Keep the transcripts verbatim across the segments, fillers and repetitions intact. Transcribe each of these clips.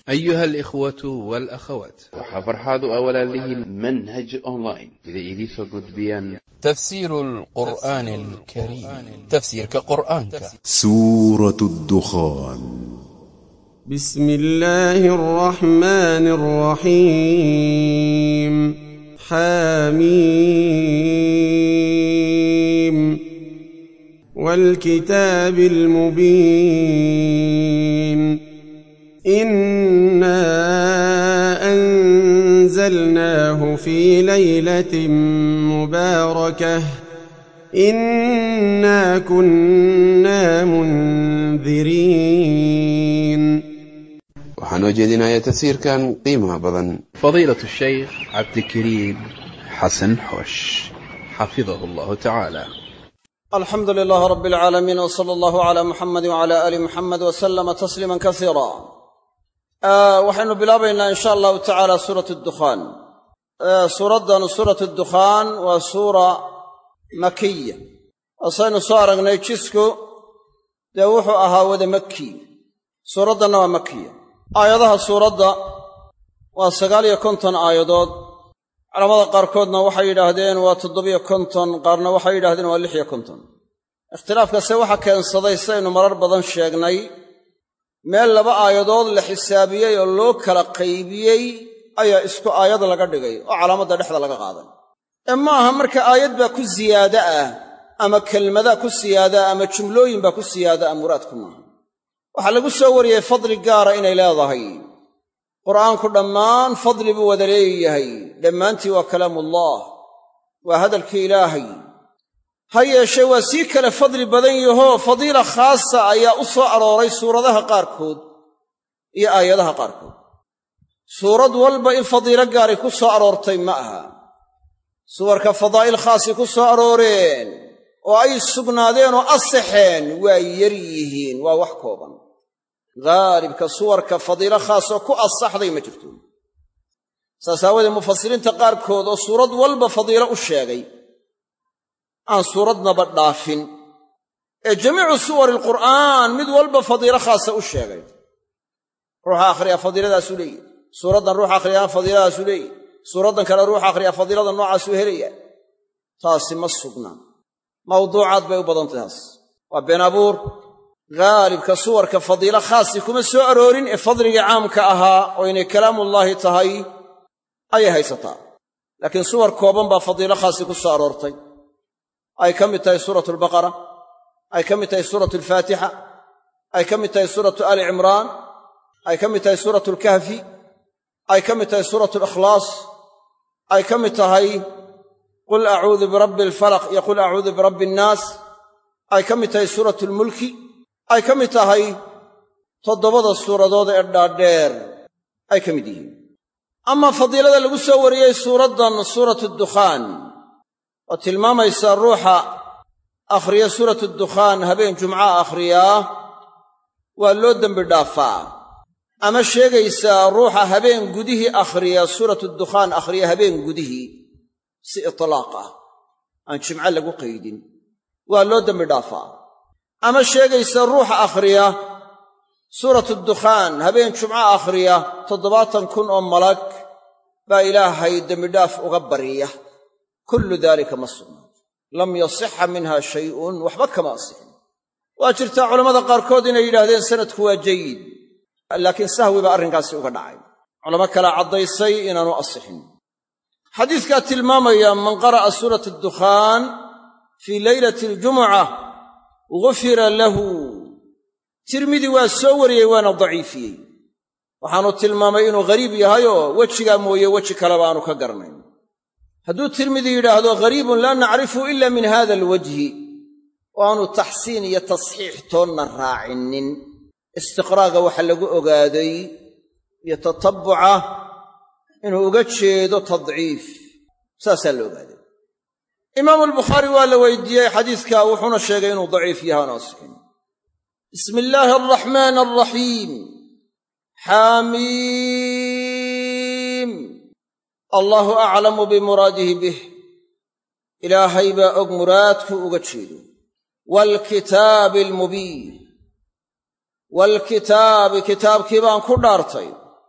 أيها الإخوة والأخوات، وحفرحاد أولا له منهج أونلاين إذا إليسو قد بيان تفسير القرآن الكريم، تفسير كقرآن سورة الدخان. بسم الله الرحمن الرحيم. حميم والكتاب المبين. إنا أنزلناه في ليلة مباركة إنا كنا منذرين. وحنوجدنا آية تفسير كان قيمة بضن فضيلة الشيخ عبد الكريم حسن حوش حفظه الله تعالى. الحمد لله رب العالمين، وصلى الله على محمد وعلى آل محمد وسلم تسليما كثيرا. waxaynu bilaabaynaa in sha allahu tacaala suurat addukhaan. suuraddan suurat addukhaan waa suura makiya. asaynu soo aragnay jisku dee wuxuu ahaa wada maki, suuraddanna waa makiya. aayadaha suuradda waa sagaal iyo konton aayadood. culamada qaarkoodna waxay yidhaahdeen waa toddobiyo konton, qaarna waxay yidhahdeen waa lix iyo konton. ikhtilaafkaase waxa keensaday sidaynu marar badan sheegnay, meel laba aayadood la xisaabiyey oo loo kala qaybiyey ayaa isku aayad laga dhigay oo calaamadda dhexda laga qaaday. ee ma aha marka aayad baa ku siyaada ah ama kelmadaa ku siyaada ama jumlooyin baa ku siyaada ah, muraadku maaha. waxaa lagu soo wariyey fadli gaara inay leedahay. qur'aanku dhammaan fadli buu wada leeyahay, dhammaantii waa kalaamullah, waa hadalkii ilaahay. ha yeeshee waa sii kale fadli badan yahoo fadiila khaasa ayaa u soo arooray suuradaha qaarkood iyo aayadaha qaarkood. suurad walba in fadiilo gaaray ku soo aroortay ma aha. suwarka fadaa'il khaasi ku soo arooreen oo ay sugnaadeen oo asaxeen waa yar yihiin, waa wax kooban. haalibka suwarka fadiilo khaas oo ku asaxday ma jirto. saas aawadeed mufasiriinta qaarkood oo suurad walba fadiilo u sheegay aan suuradnaba dhaafin, ee jamiicu suwari alqur'aan mid walba fadiilo khaasa u sheegay. ruuxa akhriyaa fadiiladaasuu leeyahy, suuraddan ruuxa akhriyaa fadiiladaasuu leeyahy, suuraddan kale ruuxa akhriyaa fadiilada noocaasuu helaya. taasi ma sugnaan, mawduucaad bay u badan tahay. taas waa been abuur. haalibka suwarka fadiilo khaasi kuma soo aroorin ee fadligii caamka ahaa oo inay kalaamullaahi tahay ayay haysataa. laakiin suwar kooban baa fadiilo khaasi ku soo aroortay. ay ka mid tahay suuratu albaqara, ay ka mid tahay suuratu alfaatixa, ay ka mid tahay suuratu aali cimraan, ay ka mid tahay suuratu alkahfi, ay ka mid tahay suuratu alikhlaas, ay ka mid tahay qul acuudu birabbi alfalaq iyo qul acuudu birabbi annaas, ay ka mid tahay suuratu almulki, ay ka mid tahay toddobada suuradood ee dhaadheer ay ka mid yihiin. amaa fadiilada lagu soo wariyey suuraddan suuratu addukhaan oo tilmaamaysa ruuxa akhriya suuratu dukhaan habeen jumca akhriyaa waa loo dembi dhaafaa, ama sheegaysaa ruuxa habeen gudihii akhriya suuratu dukhaan akhriya habeen gudihii si itlaaq ah aan jimco lagu qaydin waa loo dembi dhaafaa, ama sheegaysa ruuxa akhriya suuratu dukhaan habeen jumco akhriya toddobaatan kun oo malag baa ilaahay dembidhaaf uga barya. kullu daalika ma sugnaa, lam yasixa minha shay'un, waxba kama asixin. waa jirtaa culammada qaarkood inay yidhaahdeen sanadku waa jayid, laakiin sahwi baa arrinkaasi uga dhacay. culamo kala caddaysay inaanu asixin. xadiiskaa tilmaamaya man qara'a suurata addukhaan fii leylati aljumuca gufira lahu. tirmidi waa soo wariyey waana daciifiyey, waxaanu tilmaamay inuu ghariib yahayoo wejigaa mooye weji kaleba aanu ka garanayn. hadduu tirmidi yidhaahdo ghariibun laa nacrifu ila min hada alwajhi, oo aanu taxsiin iyo tasxiix toonna raacinin, istiqraaga waxa lagu ogaaday iyo tatabbuca inuu uga jeedo tadciif, saasaa la ogaaday. imaamu albukhaari waa la weydiiyey xadiiska, wuxuuna sheegay inuu daciif yahaanu asixin. bismi illaahi alraxmaani alraxiim. xaamiim. allaahu aclamu bimuraadihi bih. ilaahay baa og muraadku uga jeedo. waalkitaabi almubiin. waalkitaabi kitaabkii baan ku dhaartay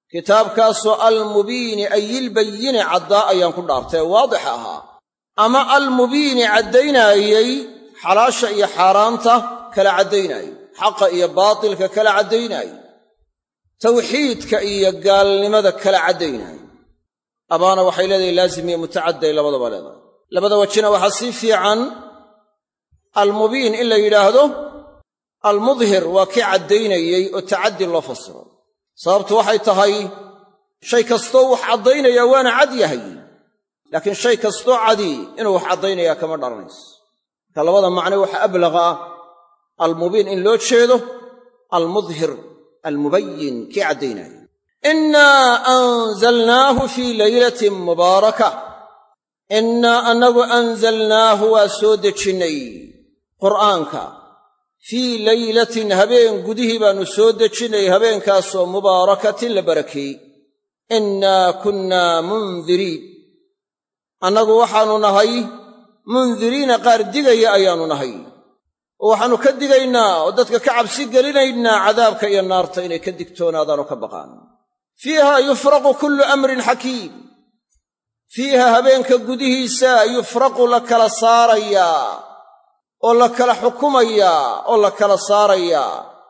kitaabkaasoo almubiini ayilbayini caddaa ayaan ku dhaartay ee waadix ahaa ama almubiini caddaynaayey xalaasha iyo xaaraanta kala caddaynaayey xaqa iyo baatilka kala caddaynaayey tawxiidka iyo gaalnimada kala caddaynaayey abaana waxay leedahay laazim iyo mutacadday labadaba leedahay labada wajina waxaa sii fiican almubiin in la yidhaahdo almudhir waa kii caddaynayey oo tacaddi loo fasiro sababtu waxay tahay shay kastoo wax caddaynayaa waana cad yahay laakiin shay kastoo cadi inuu wax caddaynayaa kama dharanayso marka labada macne waxa ablaqa ah almubiin in loo jeedo almudhir almubayin kii caddaynaya innaa anzalnaahu fii laylatin mubaaraka innaa annagu anzalnaahu waa soo dejinnay qur'aanka fii laylatin habeen gudihii baannu soo dejinnay habeenkaasoo mubaarakatin la barakeeyey innaa kunnaa mundiriin annagu waxaannu nahay mundiriina qaar digaya ayaannu nahay oo waxaannu ka digaynaa oo dadka ka cabsi gelinaynaa cadaabka iyo naarta inay ka digtoonaadaan oo ka baqaan fiiha yufraqu kullu amrin xakiim fiiha habeenka gudihiisa yufraqu la kala saarayaa oo la kala xukumayaa oo la kala saarayaa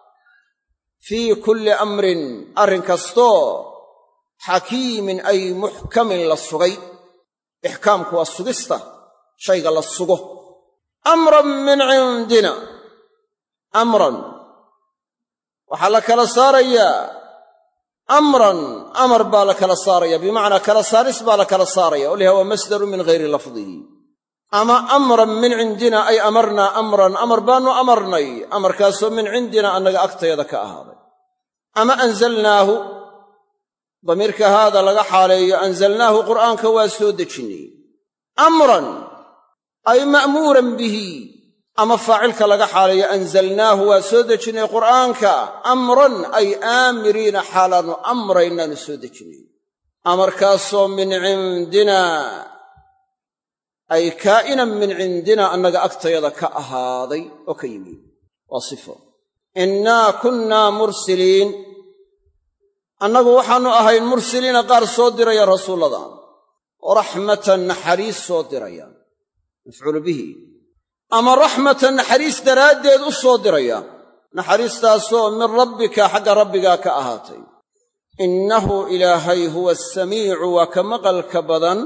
fii kulli amrin arrin kastoo xakiimin ay muxkamin la sugay ixkaamku waa sugista shayga la sugo amran min cindina amran waxaa la kala saarayaa amran amar baa la kala saaraya bimacnaa kala saaris baa la kala saaraya oo liha waa masdaru min ghayri lafdihi ama amran min cindina ay amarnaa amran amar baannu amarnay amarkaasoo min cindina annaga agtayada ka ahaaday ama anzalnaahu damiirka haada laga xaaleeyo anzalnaahu qur'aanka waa soo dejinnay amran ay ma'muuran bihi ama faacilka laga xaaleeyo anzalnaahu waa soo dejinnay qur'aanka amran ay aamiriina xaalaannu amraynaannu soo dejinnay amarkaasoo min cindina ay kaa'inan min cindina annaga agtayada ka ahaaday oo ka yimi waa sifo innaa kunnaa mursiliin annagu waxaannu ahayn mursiliina qaar soo diraya rasuullada oo raxmatan naxariis soo diraya mafcuulu bihi ama raxmatan naxariis daraaddeed u soo diraya naxariistaasoo min rabbika xagga rabbigaa ka ahaatay innahu ilaahay huwa asamiicu waa ka maqalka badan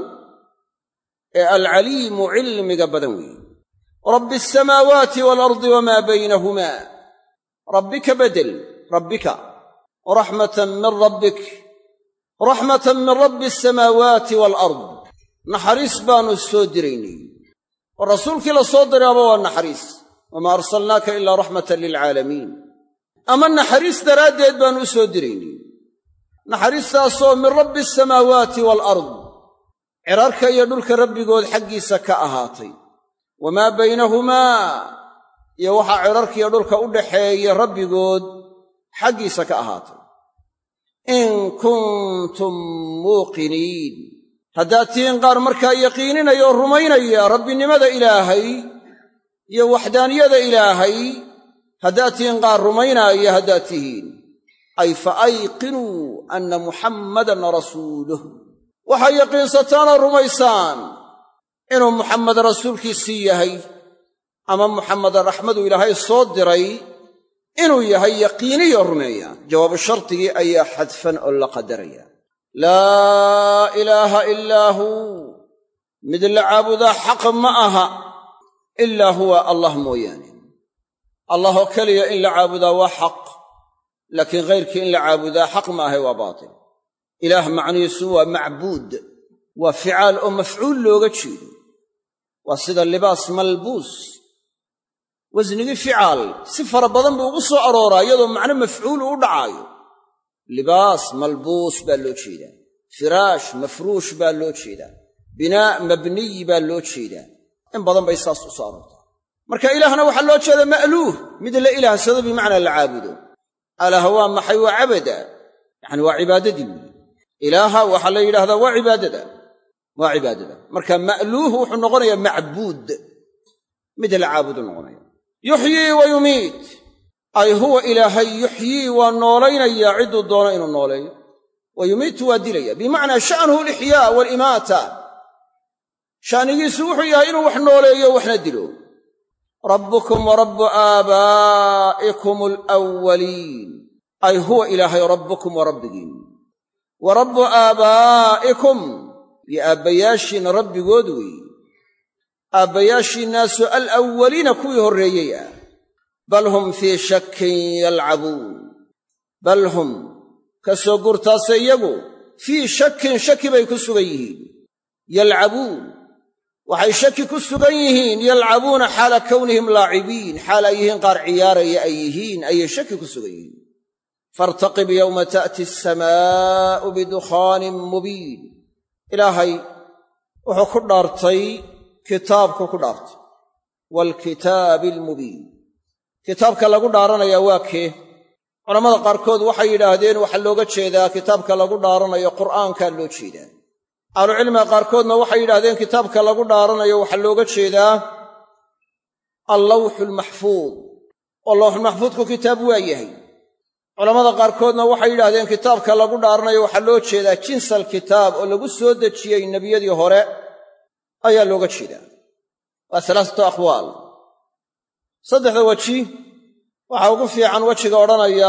ee alcaliimu cilmiga badan weeye rabbi asamaawaati waalardi wamaa baynahumaa rabbika bedel rabbika raxmatan min rabbik raxmatan min rabbi asamaawaati waalard naxariis baannu soo diraynay oo rasuulkii la soo diraaba waa naxariis wamaa arsalnaaka ilaa raxmatan lilcaalamiin ama naxariis daraaddeed baannu u soo diraynay naxariistaasoo min rabbi asamaawaati waalard cirarka iyo dhulka rabbigood xaggiisa ka ahaatay wamaa baynahumaa iyo waxaa cirarkiiyo dhulka u dhaxeeya rabbigood xaggiisa ka ahaatay in kuntum muuqiniin haddaad tihiin qaar markaa yaqiininaya oo rumaynaya rabbinimada ilaahay iyo waxdaaniyada ilaahay haddaad tihiin qaar rumaynaaya haddaad tihiin ay fa ayqinuu anna muxammadan rasuuluh waxay yaqiinsataanoo rumaysaan inuu muxammed rasuulkiisii yahay ama muxammedan raxmadu ilaahay soo diray inuu yahay yaqiiniyo rumeeya jawaabu shardigii ayaa xadfan oo la qadaraya laa ilaaha ilaa huu mid la caabudaa xaq ma aha ilaa huwa allah mooyaane allah oo keliya in la caabudaa waa xaq laakiin ghayrkii in la caabudaa xaq ma ahay waa baatil ilaah macnihiisu waa macbuud waa ficaal oo mafcuul looga jeedo waa sida libaas malbuus wasnigii ficaal si fara badan buu ugu soo arooraa iyadoo macno mafcuul u dhacaayo libaas malbuus baa loo jeedaa firaash mafruush baa loo jeedaa binaa mabniy baa loo jeedaa in badan bay saas u soo aroortaa marka ilaahna waxaa loo jeedaa ma'luuh mid la ilaahsado bimacnaa la caabudo alaah waa maxay waa cabada yacni waa cibaadadii weyi ilaaha waxaa la yidhahdaa waa cibaadada waa cibaadada marka ma'luuh wuxuu noqonayaa macbuud mid la caabudu noqonaya yuxyii wa yumiit ay huwa ilaahay yuxyii waa noolaynayaa cidduu doono inuu nooleeyo wa yumiitu waa dilaya bimacnaa sha'nuhu alixyaa waalimaata sha'nigiisu wuxuu yahay inuu wax nooleeyo waxna dilo rabbukum wa rabbu aabaa'ikum alawwaliin ay huwa ilaahay rabbukum wa rabbigiin wa rabbu aabaa'ikum iyo aabbayaashiinna rabbigood weeye aabbayaashiinnaasu alawwaliina kuwii horreeyey ah bal hum fii shakkin yalcabuun bal hum ka soo gurtaase iyagu fii shakkin shaki bay ku sugan yihiin yalcabuun waxay shaki ku sugan yihiin yalcabuuna xaala kownihim laacibiin xaal ay yihiin qaar ciyaaraya ay yihiin ayay shaki ku sugan yihiin faartaqib yowma ta'ti asamaa'u bidukhaanin mubiin ilaahay wuxuu ku dhaartay kitaabku ku dhaartay waalkitaabi almubiin kitaabka lagu dhaaranayaa waa kee culammada qaarkood waxay yidhaahdeen waxaa looga jeedaa kitaabka lagu dhaaranayo qur'aankaa loo jeedaa ahlucilmiga qaarkoodna waxay yidhahdeen kitaabka lagu dhaaranayo waxaa looga jeedaa allawxu almaxfuud oo lawxulmaxfuudku kitaab waa yahay culammada qaarkoodna waxay yidhahdeen kitaabka lagu dhaaranayo waxaa loo jeedaa jinsal kitaab oo lagu soo dejiyey nebiyadii hore ayaa looga jeedaa waa alaasatu aqwaal saddexda weji waxaa ugu fiican wejiga odhanaya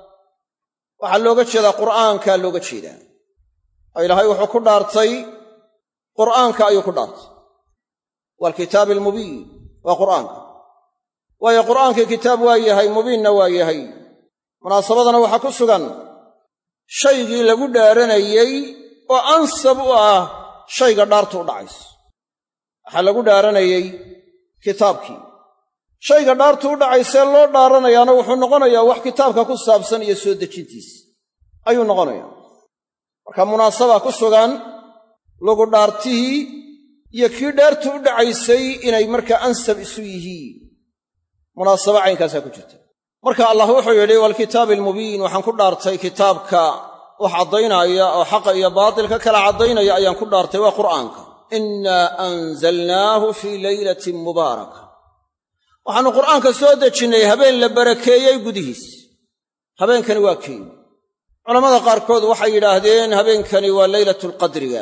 waxaa looga jeedaa qur'aankaa looga jeedaa oo ilaahay wuxuu ku dhaartay qur'aanka ayuu ku dhaartay waalkitaabi almubiin waa qur'aanka waayo qur'aankii kitaab waa yahay mubiinna waa yahay munaasabadana waxaa ku sugan shaygii lagu dhaaranayey oo ansab u ah shayga dhaartu u dhacayso waxaa lagu dhaaranayey kitaabkii shayga dhaartu u dhacaysee loo dhaaranayaana wuxuu noqonayaa wax kitaabka ku saabsan iyo soo dejintiisa ayuu noqonayaa marka munaasaba ku sugan lagu dhaartihii iyo kii dhaartu u dhacaysay inay markaa ansab isu yihiin munaasaba caynkaasaa ku jirta marka allah wuxuu yidhi waalkitaabi almubiin waxaan ku dhaartay kitaabka wax caddaynaya oo xaqa iyo baatilka kala caddaynaya ayaan ku dhaartay waa qur'aanka innaa anzalnaahu fii laylatin mubaaraka waxaannu qur'aanka soo dejinnay habeen la barakeeyey gudihiis habeenkani waa kii culammada qaarkood waxay yidhaahdeen habeenkani waa leylatulqadriga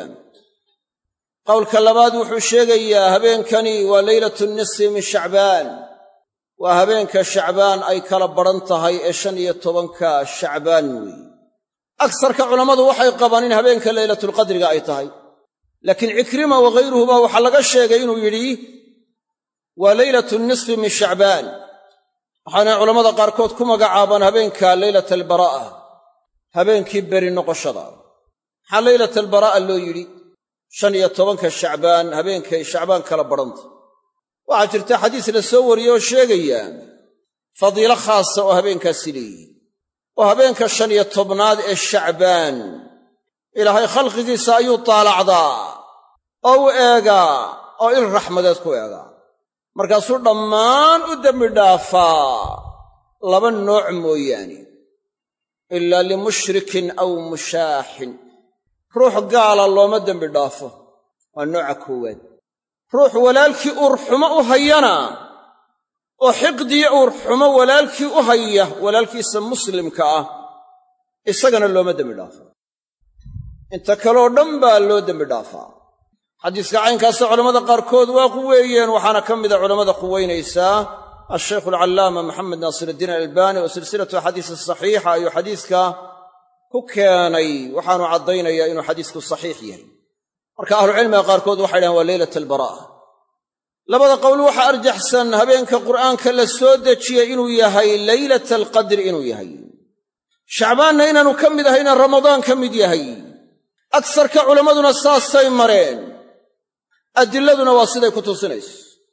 qowlka labaad wuxuu sheegayaa habeenkani waa leylatu nisfi min shacbaan waa habeenka shacbaan ay kala badhan tahay ee shan iyo tobanka shacbaan weeye agsarka culammadu waxay qabaan in habeenka leylatulqadriga ay tahay laakiin cikrima waghayruhuba waxaa laga sheegay inuu yidhi waa leylatu nisfi min shacbaan waxaana culammada qaarkood ku magacaabaan habeenka leylata albaraa'a habeenkii beri noqoshada maxaa leylata albaraa'a loo yidhi shan iyo tobanka shacbaan habeenkay shacbaan kala badhanta waxaa jirta xadiis la soo wariyey oo sheegaya fadiilo khaasa oo habeenkaasi leeyihi oo habeenka shan iyo tobnaad ee shacbaan ilaahay khalqigiisa ayuu taalacdaa oo u eegaa oo il raxmadeed ku eegaa markaasuu dhammaan u dembi dhaafaa laba nooc mooyaane ilaa limushrikin aw mushaaxin ruux gaala looma dembi dhaafo waa nooca koowaad ruux walaalkii uurxumo u hayana oo xiqdiyo uurxumo walaalkii u haya walaalkiisa muslimka ah isagana looma dembi dhaafo inta kaloo dhan baa loo dembi dhaafaa xadiiska caynkaasa culammada qaarkood waa quweeyeen waxaana ka mida culammada quweynaysaa ashaykhu alcallaama maxamed naasiruddiin alalbaani oo silsilatu axaadiis saxiixa ayuu xadiiska ku keenay waxaanu caddaynayaa inuu xadiisku saxiix yahay marka ahlucilmiga qaarkood waxay dhahaan waa leylata albaraa'a labada qowl waxaa arjaxsan habeenka qur'aanka la soo dejiyey inuu yahay leylata alqadri inuu yahay shacbaanna inaanu ka mid ahayna ramadaan ka mid yahay agsarka culammaduna saasay mareen adilladuna waa siday ku tusinayso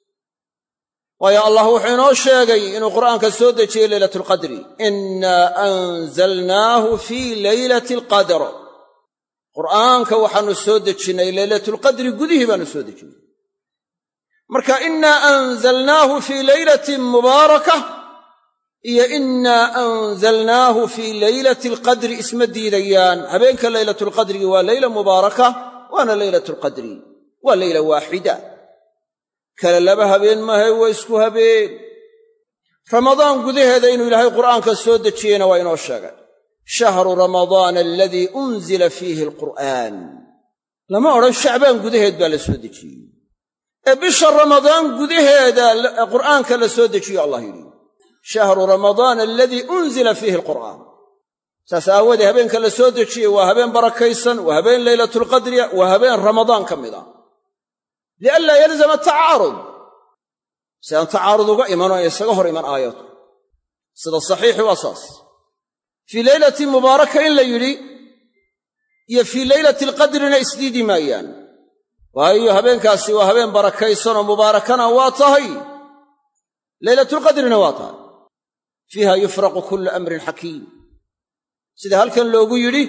waayo allah wuxuu inoo sheegay inuu qur'aanka soo dejiyey leylatu alqadri innaa anzalnaahu fii leylati alqadr qur'aanka waxaannu soo dejinnay leylatulqadri gudihii baannu soo dejinnay marka innaa anzalnaahu fii leylatin mubaaraka iyo innaa anzalnaahu fii leylati alqadri isma diidayaan habeenka leylatulqadrigi waa leyla mubaaraka waana leylatulqadri waa leyla waaxida kale laba habeen maahe waa isku habeen ramadaan gudaheeda inuu ilaahay qur'aanka soo dejiyeyna waa inoo sheegay shahru ramadaana aladii unzila fiihi alqur'aan lama odhan shacbaan gudaheed baa la soo dejiyey ee bisha ramadaan gudaheeda qur'aanka la soo dejiyo allah yidhi shahru ramadaana aladii unzila fiihi alqur'aan saas aawadee habeenka la soo dejiyey waa habeen barakaysan waa habeen laylatulqadriya waa habeen ramadaan ka mid a lianlaa yalzama tacaarud si aan tacaarud uga imano ee isaga hor iman aayatu sida saxiixi waa saas fii leylati mubaaraka in la yidhi iyo fii leylati alqadrina isdiidi maayaan waayo habeenkaasi waa habeen barakaysanoo mubaarakana waa tahay leylatulqadrina waa tahay fiiha yufraqu kullu amrin xakiim sida halkan loogu yidhi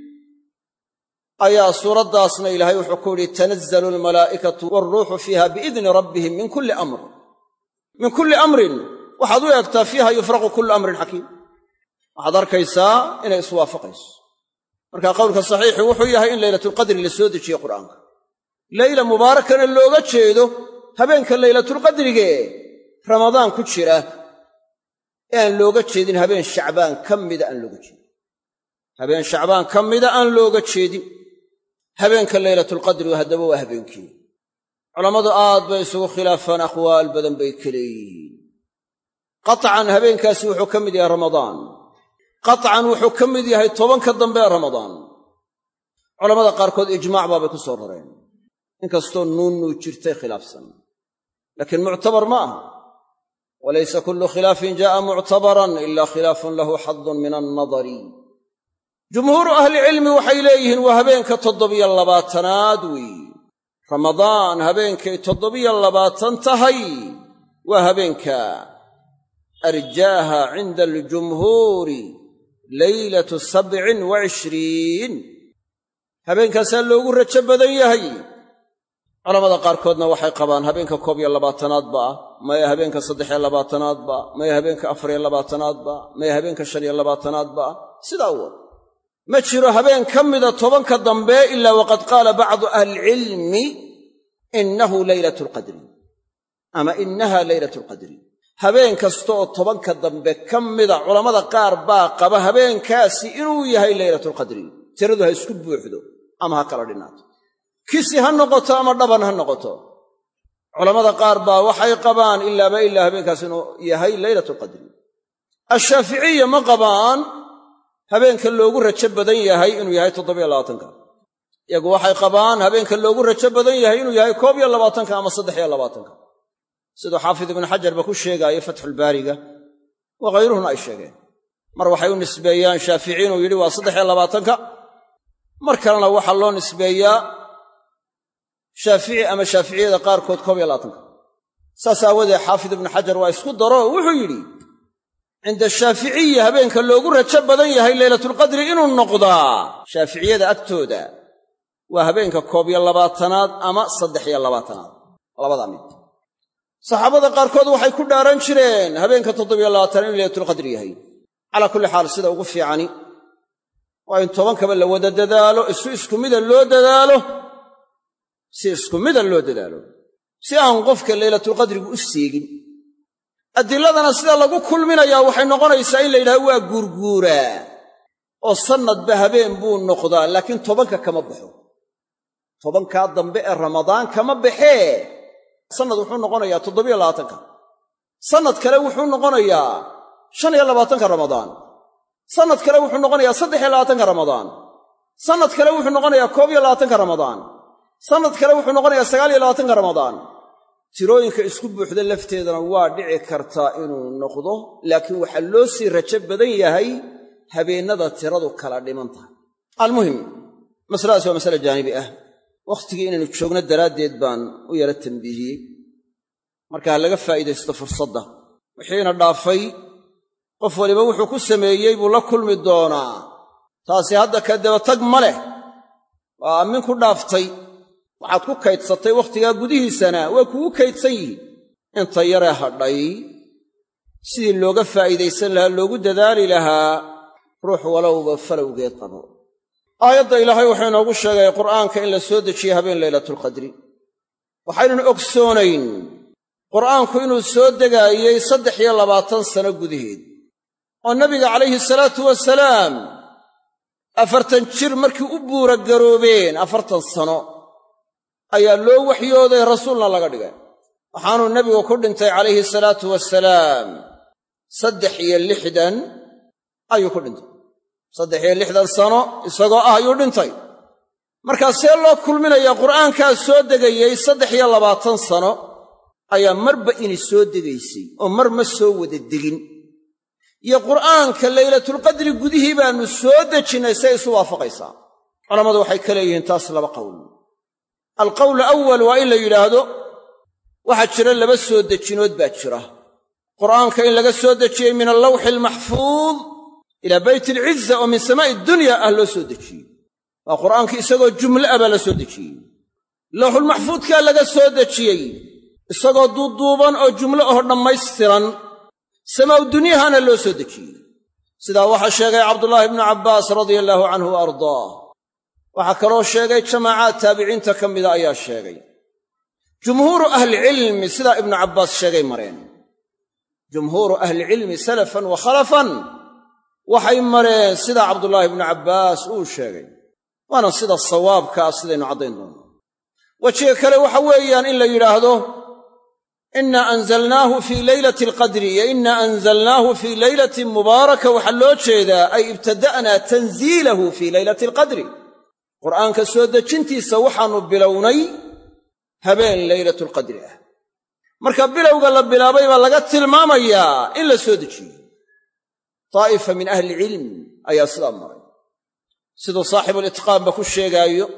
ayaa suuraddaasna ilaahay wuxuu ku yidhi tanazzalu almalaa'ikatu waaruuxu fiiha biidni rabbihim min kulli amr min kulli amrin waxaad u eegtaa fiiha yufraqu kullu amrin xakiim waxaad arkaysaa inay iswaafaqayso marka qowlka saxiixi wuxuu yahay in laylatulqadri la soo dejiye qur'aanka leyla mubaarakana looga jeedo habeenka laylatulqadrigee ramadaan ku jira ee aan looga jeedin habeen shacbaan ka mida aan looga jeedin habeen shacbaan ka mida aan looga jeedin habeenka laylatulqadrigu haddaba waa habeenkii culammadu aad bay isugu khilaafaan aqwaal badan bay ka leeyihiin qatcan habeenkaasi wuxuu ka mid yahay ramadaan qatcan wuxuu ka mid yahay tobanka dambe ee ramadaan culammada qaarkood ijmaac baabay ku soo rareen inkastoo nuunnuu jirtay khilaafsan laakiin muctabar ma aha walaysa kullu khilaafin jaa'a muctabaran ilaa khilaafun lahu xadun min annadari jumhuuru ahlicilmi waxay leeyihiin waa habeenka toddobiyo labaatanaad weeye ramadaan habeenkay toddobiyo labaatan tahay waa habeenka arjaaha cinda aljumhuuri leylatu sabcin wa cishriin habeenkaasaa loogu rajo badan yahay culamada qaarkoodna waxay qabaan habeenka koob iyo labaatanaadba ah maya habeenka saddexiyo labaatanaadba maya habeenka afariyo labaatanaadba maya habeenka shan iyo labaatanaadba ah sidaa u wad ma jiro habeen ka mida tobanka dambe ilaa waqad qaala bacdu ahlicilmi innahu leylatu alqadri ama innaha leylatu alqadri habeen kasta oo tobanka dambe ka mida culammada qaar baa qaba habeenkaasi inuu yahay leylatulqadri tiradu ha isku buuxdo ama ha kala dhinaato kisi ha noqoto ama dhaban ha noqoto culammada qaar baa waxay qabaan ilaaba ilaa habeenkaas inuu yahay leylatulqadri ashaaficiya ma qabaan habeenka loogu rajo badan yahay inuu yahay toddobiyo labaatanka iyagu waxay qabaan habeenka loogu rajo badan yahay inuu yahay koob iyo labaatanka ama saddex iyo labaatanka siduu xaafid ibnu xajarba ku sheegaayo fatxulbaariga wa khayruhuna ay sheegeen mar waxay u nisbeeyaan shaafici inuu yidhi waa saddex iyo labaatanka mar kalena waxaa loo nisbeeyaa shaafici ama shaaficiyada qaarkood koob iyo labaatanka saas aawadeed xaafid ibnu xajar waa isku daro wuxuu yidhi cinda shaaficiyi habeenka loogu rajo badan yahay leylatulqadri inuu noqdaa shaaficiyada agtooda waa habeenka koob iyo labaatanaad ama saddex iyo labaatanaad labadaa mid saxaabada qaarkood waxay ku dhaaran jireen habeenka toddobiyo labaatanaad inuu leylatulqadri yahay calaa kulli xaal sida ugu fiicani waa in tobankaba la wada dadaalo isu isku mida loo dadaalo si isku mida loo dadaalo si aan qofka leylatulqadrigu u seegin adiladana sida lagu kulminayaa waxay noqonaysaa in la yidhahdo waa guurguuraa oo sannadba habeen buu noqdaa laakiin tobanka kama baxo tobankaa dambe ee ramadaan kama baxee sannad wuxuu noqonayaa toddobiyo labaatanka sannad kale wuxuu noqonayaa shan iyo labaatanka ramadaan sannad kale wuxuu noqonayaa saddex iyo labaatanka ramadaan sannad kale wuxuu noqonayaa koob iyo labaatanka ramadaan sannad kale wuxuu noqonayaa sagaal iyo labaatanka ramadaan tirooyinka isku buuxda lafteedana waa dhici kartaa inuu noqdo laakiin waxaa loo sii rajo badan yahay habeennada tiradu kala dhiman tahay almuhim masaladaas waa masale jaanibi ah wakhtigii inaynu joogno daraaddeed baan u yara tambiihiyey marka ha laga faa'iidaysto fursadda wixiina dhaafay qof waliba wuxuu ku sameeyey buu la kulmi doonaa taasi hadda ka dabatag ma leh waa ammin ku dhaaftay waxaad ku kaydsatay wakhtigaa gudihiisana waa kugu kaydsan yihiin inta yaree hadhay sidii looga faa'iidaysan lahaa loogu dadaali lahaa ruux walowba falowgeed qabo aayadda ilaahay wuxuu inoogu sheegay qur'aanka in la soo dejiyey habeen laylatulqadri waxaynanu ogsoonayn qur'aanku inuu soo degaayey saddex iyo labaatan sano gudaheed oo nebiga calayhi salaatu wasalaam afartan jir markii u buura garoobeen afartan sano ayaa loo waxyooday rasuulna laga dhigay waxaanuu nebigu ku dhintay calayhi salaatu wasalaam saddex iyo lixdan ayuu ku dhintay saddex iyo lixdan sano isagoo ah ayuu dhintay markaa see loo kulminayaa qur'aankaa soo degayey saddex iyo labaatan sano ayaa marba ini soo degaysay oo mar ma soo wada degin iyo qur'aanka laylatulqadri gudihii baannu soo dejinnay say isu waafaqaysaa culammadu waxay ka leeyihiin taas laba qowl alqowl awal waa in la yidhaahdo waxaa jira laba soo dejinood baa jira qur'aanka in laga soo dejiyey min allawxi almaxfuud ilaa bayt alciza oo min samaa'i dunya ah loo soo dejiyey waa qur'aankii isagoo jumle ah baa la soo dejiyey lawxulmaxfuudkaa laga soo dejiyey isagoo duuduuban oo jumlo aho dhammaystiran samaa'u dunyahana loo soo dejiyey sidaa waxaa sheegay cabdullaahi ibnu cabbaas radia allaahu canhu wa ardaah waxaa kaloo sheegay jamaacaad taabiciinta ka mida ayaa sheegay jumhuuru ahlicilmi sidaa ibnu cabbaas sheegay mareen jumhuuru ahlicilmi salafan wa khalafan waxay mareen sidaa cabdullaahi ibnu cabbaas uu sheegay waana sida sawaabkaa sidaynu caddayn doonno wejiga kale waxa weeyaan in la yidhaahdo inna anzalnaahu fii leylati alqadri iyo inna anzalnaahu fii leylatin mubaaraka waxaa loo jeedaa ay ibtada'naa tanziilahu fii leylati alqadri qur'aanka soo dejintiisa waxaannu bilownay habeen leylatulqadri ah marka bilowga la bilaabay baa laga tilmaamayaa in la soo dejiyo daa'ifa min ahlicilm ayaa sidaa maray siduu saaxibuulitqaanba ku sheegaayo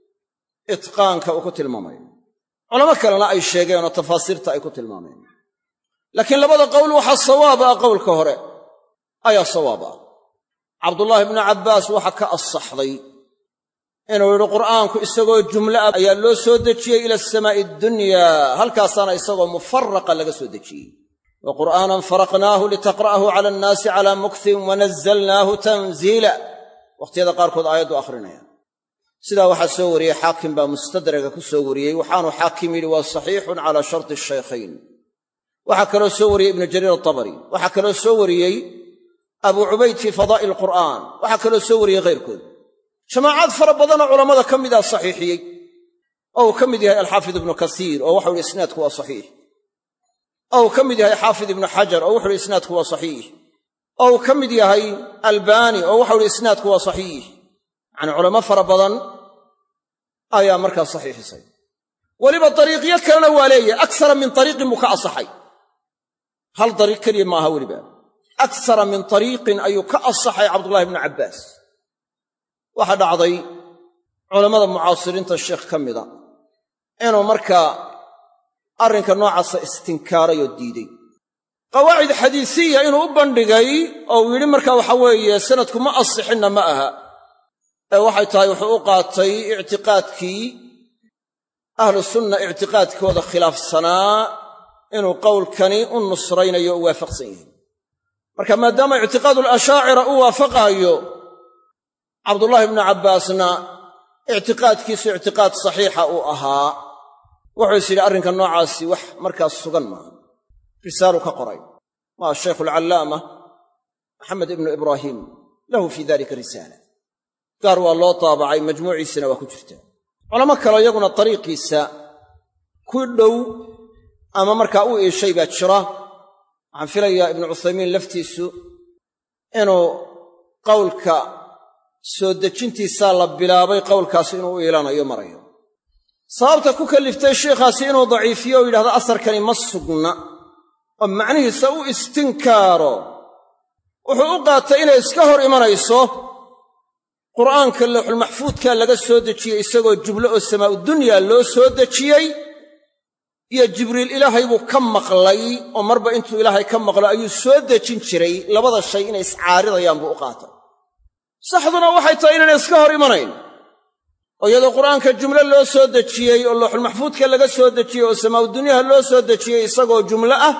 itqaanka uu ku tilmaamayo culamo kalena ay sheegeenoo tafaasiirta ay ku tilmaameen laakiin labada qowl waxaa sawaab ah qowlka hore ayaa sawaab ah cabdullaahi ibnu cabbaas waxa ka asaxday inuu yidhi qur'aanku isagoo jumle ah ayaa loo soo dejiyey ila asamaa'i adunyaa halkaasaana isagoo mufaraqa laga soo dejiyey wa qur'aanan faraqnaahu litaqra'ahu cala annaasi calaa muktin wanazalnaahu tanziila wakhtiyada qaarkood aayaddu akhrinaya sidaa waxaa soo wariyey xaakim baa mustadraga ku soo wariyey waxaanu xaakim yidhi waa saxiixun calaa sharti shaykhayn waxaa kaloo soo wariyey ibnu jariir atabari waxaa kaloo soo wariyey abuu cubayd fii fadaa'il qur'aan waxaa kaloo soo wariyey hayrkood jamaacaad fara badanoo culammada ka mid ah saxiixiyey oo uu ka mid yahay alxaafid ibnu kasiir oo waxau ihi isnaadku waa saxiix oo uu ka mid yahay xaafid ibnu xajar oo wuxu uhi isnaadku waa saxiix oo uu ka mid yahay albaani oo waxau ihi isnaadku waa saxiix yacanii culamo fara badan ayaa markaa saxiixisay weliba dariiqyo kalena waa leeyahay aksara min tariiqin buu ka asaxay hal dariiq keliya ma aha weliba aksara min tariiqin ayuu ka asaxay cabdullahi ibnu cabbaas waxaa dhacday culammada mucaasiriinta sheekh ka mida inuu markaa arrinka noocaasa istinkaaray oo diiday qawaacid xadiisiya inuu u bandhigay oo uu yidhi markaa waxa weeye sanadku ma asixinna ma aha ee waxay tahay wuxuu u qaatay ictiqaadkii ahlu sunna ictiqaadkooda khilaafsanaa inuu qowlkani u nusraynayo o u waafaqsan yahay marka maadaama ictiqaadulashaacira u waafaqaayo cabdullaahi ibnu cabbaasna ictiqaadkiisu ictiqaad saxiixa uu ahaa wuxuu is yidhi arrinka noocaasi wax markaas sugan maaha risaalu ka qoray waa shaykhu alcallaama maxamed ibnu ibraahiim lahu fii dalika risaala gaar waa loo taabacay majmuuciisana waa ku jirta culamo kaleo iyaguna dariiqiisa ku dhow ama markaa u iishay baa jira waxaan filayaa ibnu cuthaymiin laftiisu inuu qowlka soo dejintiisaa la bilaabay qowlkaasi inuu u iilanayo marayo sababta ku kalliftay sheikhaasi inuu daciifiyo oo yidhahdo asarkani ma sugna oo macnihiisa u istinkaaro wuxuu u qaatay inay iska hor imanayso qur'aanka lawxulmaxfuudkaa laga soo dejiyey isagoo jumlo oo samaa'u dunya loo soo dejiyey iyo jibriil ilaahay buu ka maqlay oo marba intuu ilaahay ka maqlo ayuu soo dejin jiray labada shay inay iscaaridayaan buu u qaatay saxduna waxay tahay inaynay iska hor imanayn oo iyadoo qur'aanka jumlo loo soo dejiyey oo lawxulmaxfuudka laga soo dejiyey oo samaa'u dunyaha loo soo dejiyey isagoo jumlo ah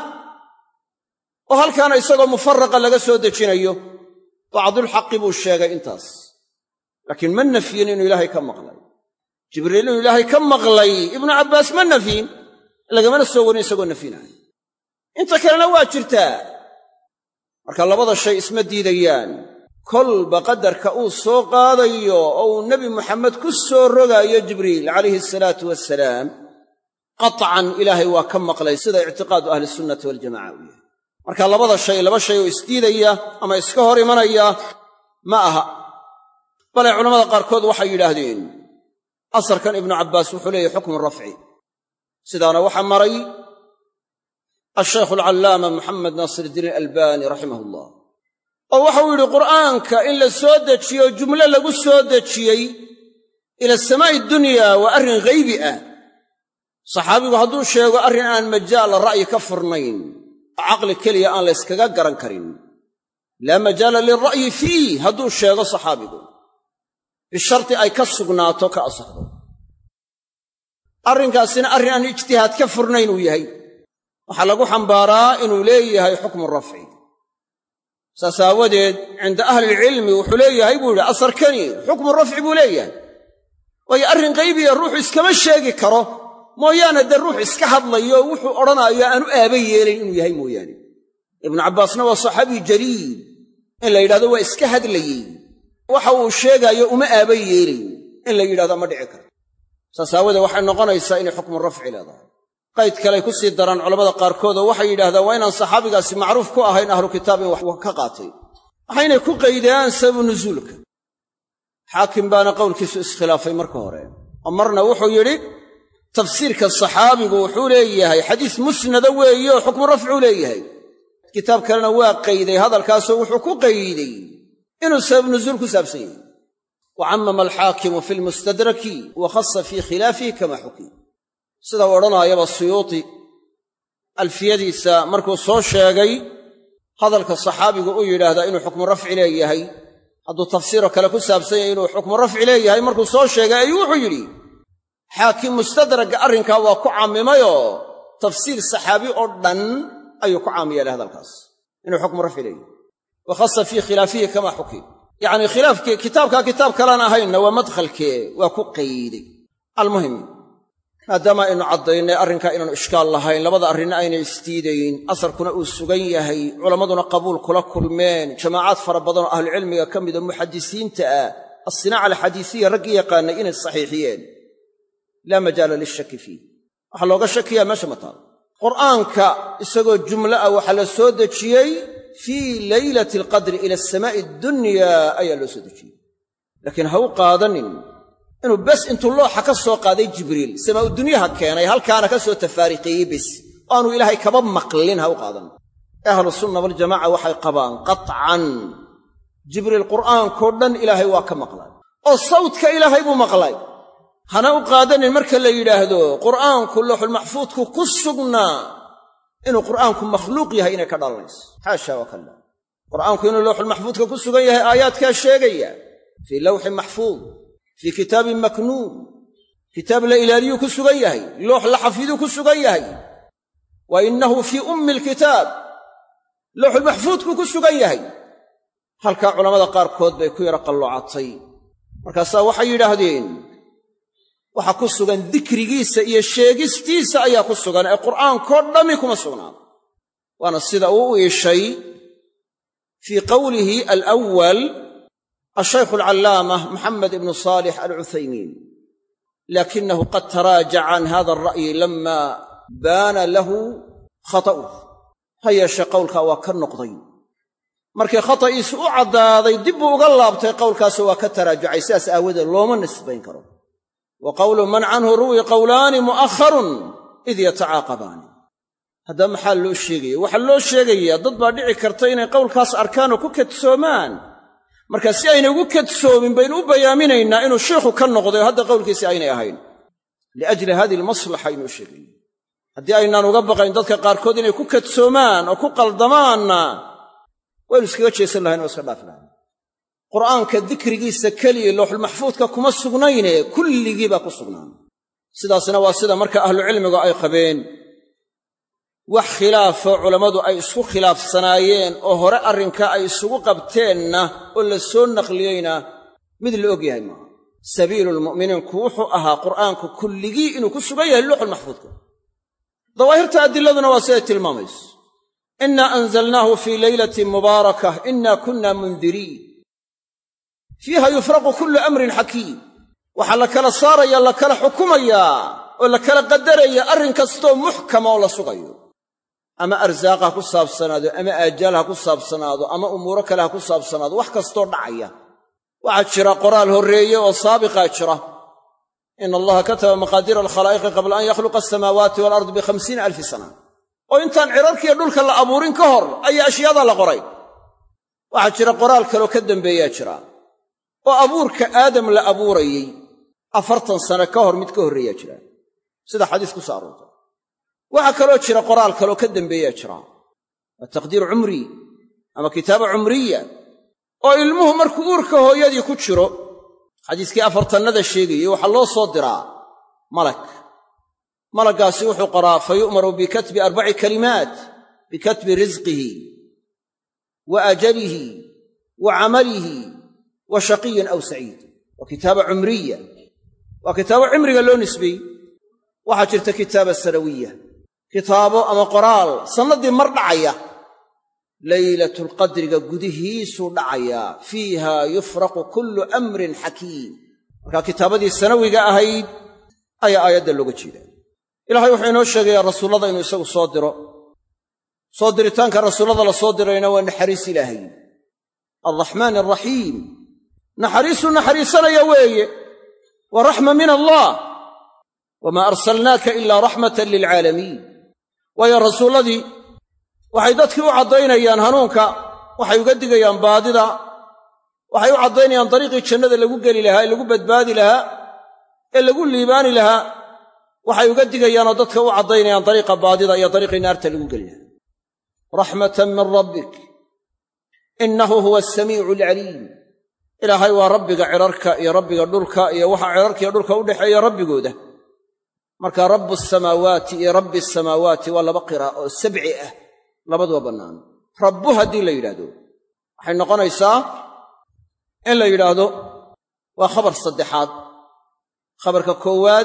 oo halkaana isagoo mufaraqa laga soo dejinayo bacdulxaqi buu sheegay intaas laakiin ma nafyin inuu ilaahay ka maqlay jibriil inuu ilaahay ka maqlay ibnu cabbaas ma nafyin lagamana soo warin isagoo nafyinaayo inta kalena waa jirtaa marka labada shay isma diidayaan kolba qadarka uu soo qaadayo oo uu nebi muxamed ku soo rogaayo jibriil calayhi salaatu wasalaam qatcan ilaahay waa ka maqlay sida ictiqaadu ahli sunnati waljamaca u yahay marka labada shay laba shay oo isdiidaya ama iska hor imanaya ma aha bale culammada qaarkood waxay yidhaahdeen asarkan ibnu cabbaas wuxuu leeyahay xukmu rafci sidaana waxaa maray ashaykhu alcallaama moxamed naasiruddiin alalbani raximah ullah oo waxau yidhi qur'aanka in la soo dejiyo jumlo lagu soo dejiyey ila samaa'i dunya waa arrin ghaybi ah saxaabigu hadduu sheego arrin aan majaal ra'yi ka furnayn caqli keliya aan la yskaga garan karin laa majaala lilra'yi fiih hadduu sheego saxaabigu bisharti ay ka sugnaato ka asaxdo arrinkaasina arrin aan ijtihaad ka furnayn uu yahay waxaa lagu xambaaraa inuu leeyahay xukmu rafci saas aawadeed cinda ahlilcilmi wuxuu leeyahay buu yidhi asarkani xukmu rafci buu leeyahay waayo arrin qaybiya ruuxu iskama sheegi karo mooyaane dee ruux iska hadlayo wuxuu odhanaayo aanu aaba yeelayn inuu yahay mooyaane ibnu cabbaasna waa saxaabi jaliil in la yidhahdo waa iska hadlayey waxa uu sheegaayo uma aaba yeelayn in la yidhahdo ma dhici karto saas aawadeed waxay noqonaysaa inay xukmu rafci leedahay qayd kaley ku sii daraan culammada qaarkood oo waxay yidhahdaan waa inaan saxaabigaasi macruuf ku ahayn ahlu kitaab in wax ka qaatay waxaynay ku qaydaan sababu nusuulka xaakim baana qowlkiisu iskhilaafay marka hore oo marna wuxuu yidhi tafsiirka saxaabigu wuxuu leeyahay xadiis musnada weeye oo xukmu rafcuu leeyahay kitaab kalena waa qayday hadalkaasoo wuxuu ku qayday inuu sabab nusuul ku saabsan yahay wa cammama alxaakimu fi lmustadraki wa khasa fii khilaafihi kama xuki sida uu odhanaayaba suyuuti alfiyadiisa markuu soo sheegay hadalka saxaabigu u yidhaahdaa inuu xukmu rafci leeyahay hadduu tafsiiro kale ku saabsan yahay inuu xukmu rafci leeyahay markuu soo sheegay ayuu wuxuu yidhi xaakim mustadraga arrinkaa waa ku cammimayoo tafsiir saxaabi oo dhan ayuu ku caam yeelay hadalkaas inuu xukmu rafci leeyahay wa khasa fii khilaafihi kama xuki yacnii khilaafkii kitaabkaa kitaab kalaan ahaynna waa madkhalkee waa ku qayday almuhim maadaama aynu caddaynay arrinkaa inaanu ishkaal lahayn labada arrinna aynay isdiidayn asarkuna uu sugan yahay culammaduna qabuul kula kulmeen jamaacaad fara badan oo ahlucilmiga ka mida muxadisiinta ah assinaaca alxadiisiya raggii yaqaanay inay saxiixiyeen laa majaala lishaki fiih waxaa looga shakiyaa meesha ma taalo qur'aanka isagoo jumlo ah waxaa la soo dejiyey fii leylati alqadri ila asamaa'i addunyaa ayaa loo soo dejiyey laakiin ha u qaadanin inuu bes intuu looxa ka soo qaaday jibriil samaa'u dunyaha keenay halkaana ka soo tafaariqeeyey bes oo aanu ilaahay kaba maqlin ha u qaadan ahlu sunna waljamaaca waxay qabaan qatcan jibriil qur'aankoo dhan ilaahay waa ka maqlay oo sawdka ilaahay buu maqlay hana u qaadanin marka la yidhaahdo qur'aanku looxulmaxfuudku ku sugnaa inuu qur'aanku makhluuq yahay inay ka dhalanayso xaasha wa kalla qur'aanku inuu looxulmaxfuudka ku sugan yahay aayaadkaa sheegaya fii lawxin maxfuud fii kitaabin maknuun kitaab la ilaaliyuu ku sugan yahay loox la xafiduu ku sugan yahay wa innahu fii ummi alkitaab looxulmaxfuudkuu ku sugan yahay halkaa culammada qaarkood bay ku yara qalloocatay markaasaa waxay yidhaahdeen waxaa ku sugan dikrigiisa iyo sheegistiisa ayaa ku sugan ee qur'aankoo dhammi kuma sugnaan waana sida uu u iishay fii qowlihi alawwal ashaykhu alcallaama moxamed ibnu saalix alcuthaymiin laakinahu qad taraajaca can hada alra'yi lama baana lahu khata'uh ha yeeshee qowlkaa waa ka noqday markii khata'iisu u caddaaday dib buu uga laabtay qowlkaasoo waa ka taraajucay sidaas aawadeed looma nisbayn karo wa qowlu man canhu ruwi qowlaani mu'akharun id yatacaaqabaani haddaba maxaa loo sheegaya waxaa loo sheegayaa dad baa dhici karta inay qowlkaas arkaan oo ku kadsoomaan marka si aynay ugu kadsoomin baynu u bayaaminaynaa inuu sheikhu ka noqday oo hadda qowlkiisi aynay ahayn liajli hadihi almaslaxa aynuu sheegaya haddii aynaan uga baqayn dadka qaarkood inay ku kadsoomaan oo ku qaldamaanna waynu iskaga jeesan lahayn oo iska dhaafi lahayn qur'aanka dikrigiisa keliya looxulmaxfuudka kuma sugnayne kulligii baa ku sugnaan sidaasna waa sida marka ahlucilmigu ay qabeen wax khilaafoo culammadu ay isku khilaafsanaayeen oo hore arrinkaa ay isugu qabteenna oo la soo naqliyeyna mid la og yahay maaha sabiilulmu'miniinku wuxuu ahaa qur'aanku kulligii inuu ku sugan yahay looxulmaxfuudka dawaahirta adiladuna waa siday tilmaamayso innaa anzalnaahu fii laylatin mubaarakah innaa kunna mundiriin fiiha yufraqu kullu amrin xakiim waxaa la kala saaraya la kala xukumayaa oo la kala qadaraya arrin kastoo muxkama oo la sugayo ama arsaaq ha ku saabsanaado ama aajaal ha ku saabsanaado ama umuuro kale ha ku saabsanaado wax kastoo dhacaya waxaa jira qoraal horreeye oo saabiqaa jira ina allaha kataba maqaadiira alkhalaa'iqi qabla an yakhluqa asamaawaati waalardi bikhamsiina alfi sana oo intaan cirarkiiyo dhulka la abuurin ka hor ayaa ashyaada la qoray waxaa jira qoraal kaloo ka dambeeyaa jira oo abuurka aadam la abuurayey afartan sano ka hor mid ka horreeyaa jira sida xadiis ku soo aroortay waxaa kaloo jira qoraal kaloo ka dambeeyaa jira waa taqdiir cumri ama kitaaba cumriya oo ilmuhu markuu uurka hooyadii ku jiro xadiiskii afartannada sheegayey waxaa loo soo diraa malag malaggaasi wuxuu qoraa fa yu'maru bikatbi arbaci kalimaat bikatbi risqihi wa ajalihi wa camalihi wa shaqiyun aw saciid waa kitaaba cumriya waa kitaabo cimriga loo nisbeeyey waxaa jirta kitaaba sanawiya kitaabo ama qoraal sannaddii mar dhacaya laylatulqadriga gudihiisuu dhacayaa fiiha yufraqu kullu amrin xakiim markaa kitaabadii sanawiga ahayd ayaa aayadda looga jeedaa ilaahay wuxuu inoo sheegayaa rasuullada inuu isagu soo diro soo diritaanka rasuullada la soo dirayna waa naxariis ilaahay alraxmaan alraxiim naxariisuu naxariisanaya weeye wa raxma min allah wamaa arsalnaaka ilaa raxmatan lilcaalamiin waayo rasuulladii waxay dadkii u caddaynayaan hanuunka waxay uga digayaan baadida waxay u caddaynayaan dariiqii jannada lagu geli lahaa ee lagu badbaadi lahaa ee lagu liibaani lahaa waxay uga digayaanoo dadka u caddaynayaan dariiqa baadida iyo dariiqii naarta lagu geli lahaa raxmatan min rabbik innahu huwa asamiicu alcaliim ilaahay waa rabbiga cirarka iyo rabbiga dhulka iyo waxa cirarka iyo dhulka u dhexeeya rabbigooda marka rabbu asamaawaati iyo rabbi asamaawaati waa laba qiraa'o oo sabci ah labaduba bannaan rabbu haddii la yidhaahdo waxay noqonaysaa in la yidhaahdo waa khabar saddexaad khabarka koowaad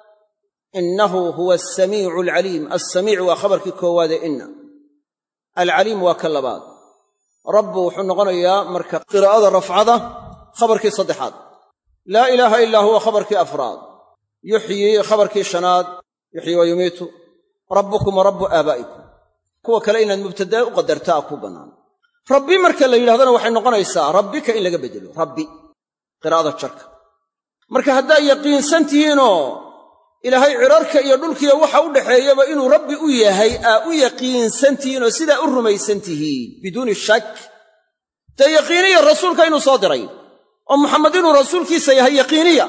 innahu huwa asamiicu alcaliim assamiicu waa khabarkii koowaadee inna alcaliim waa ka labaad rabbu wuxuu noqonayaa marka qiraa'ada rafcada khabarkii saddexaad laa ilaaha ilaa huwa khabarkii afraad yuxyii khabarkii shanaad yuxyii wa yumiitu rabbukum wa rabbu aabaa'ikum kuwa kale inaad mubtadaa u qadartaa ku bannaan rabbi marka la yidhahdana waxay noqonaysaa rabbika in laga beddelo rabbi qiraa'ada jarka marka haddaad yaqiinsan tihiinoo ilaahay cirarka iyo dhulkiiyo waxa u dhaxeeyaba inuu rabbi u yahay aa u yaqiinsan tihiin oo sidaa u rumaysan tihiin biduuni shak dee yaqiiniya rasuulka inuu soo diray oo muxamed inuu rasuulkiisa yahay yaqiiniya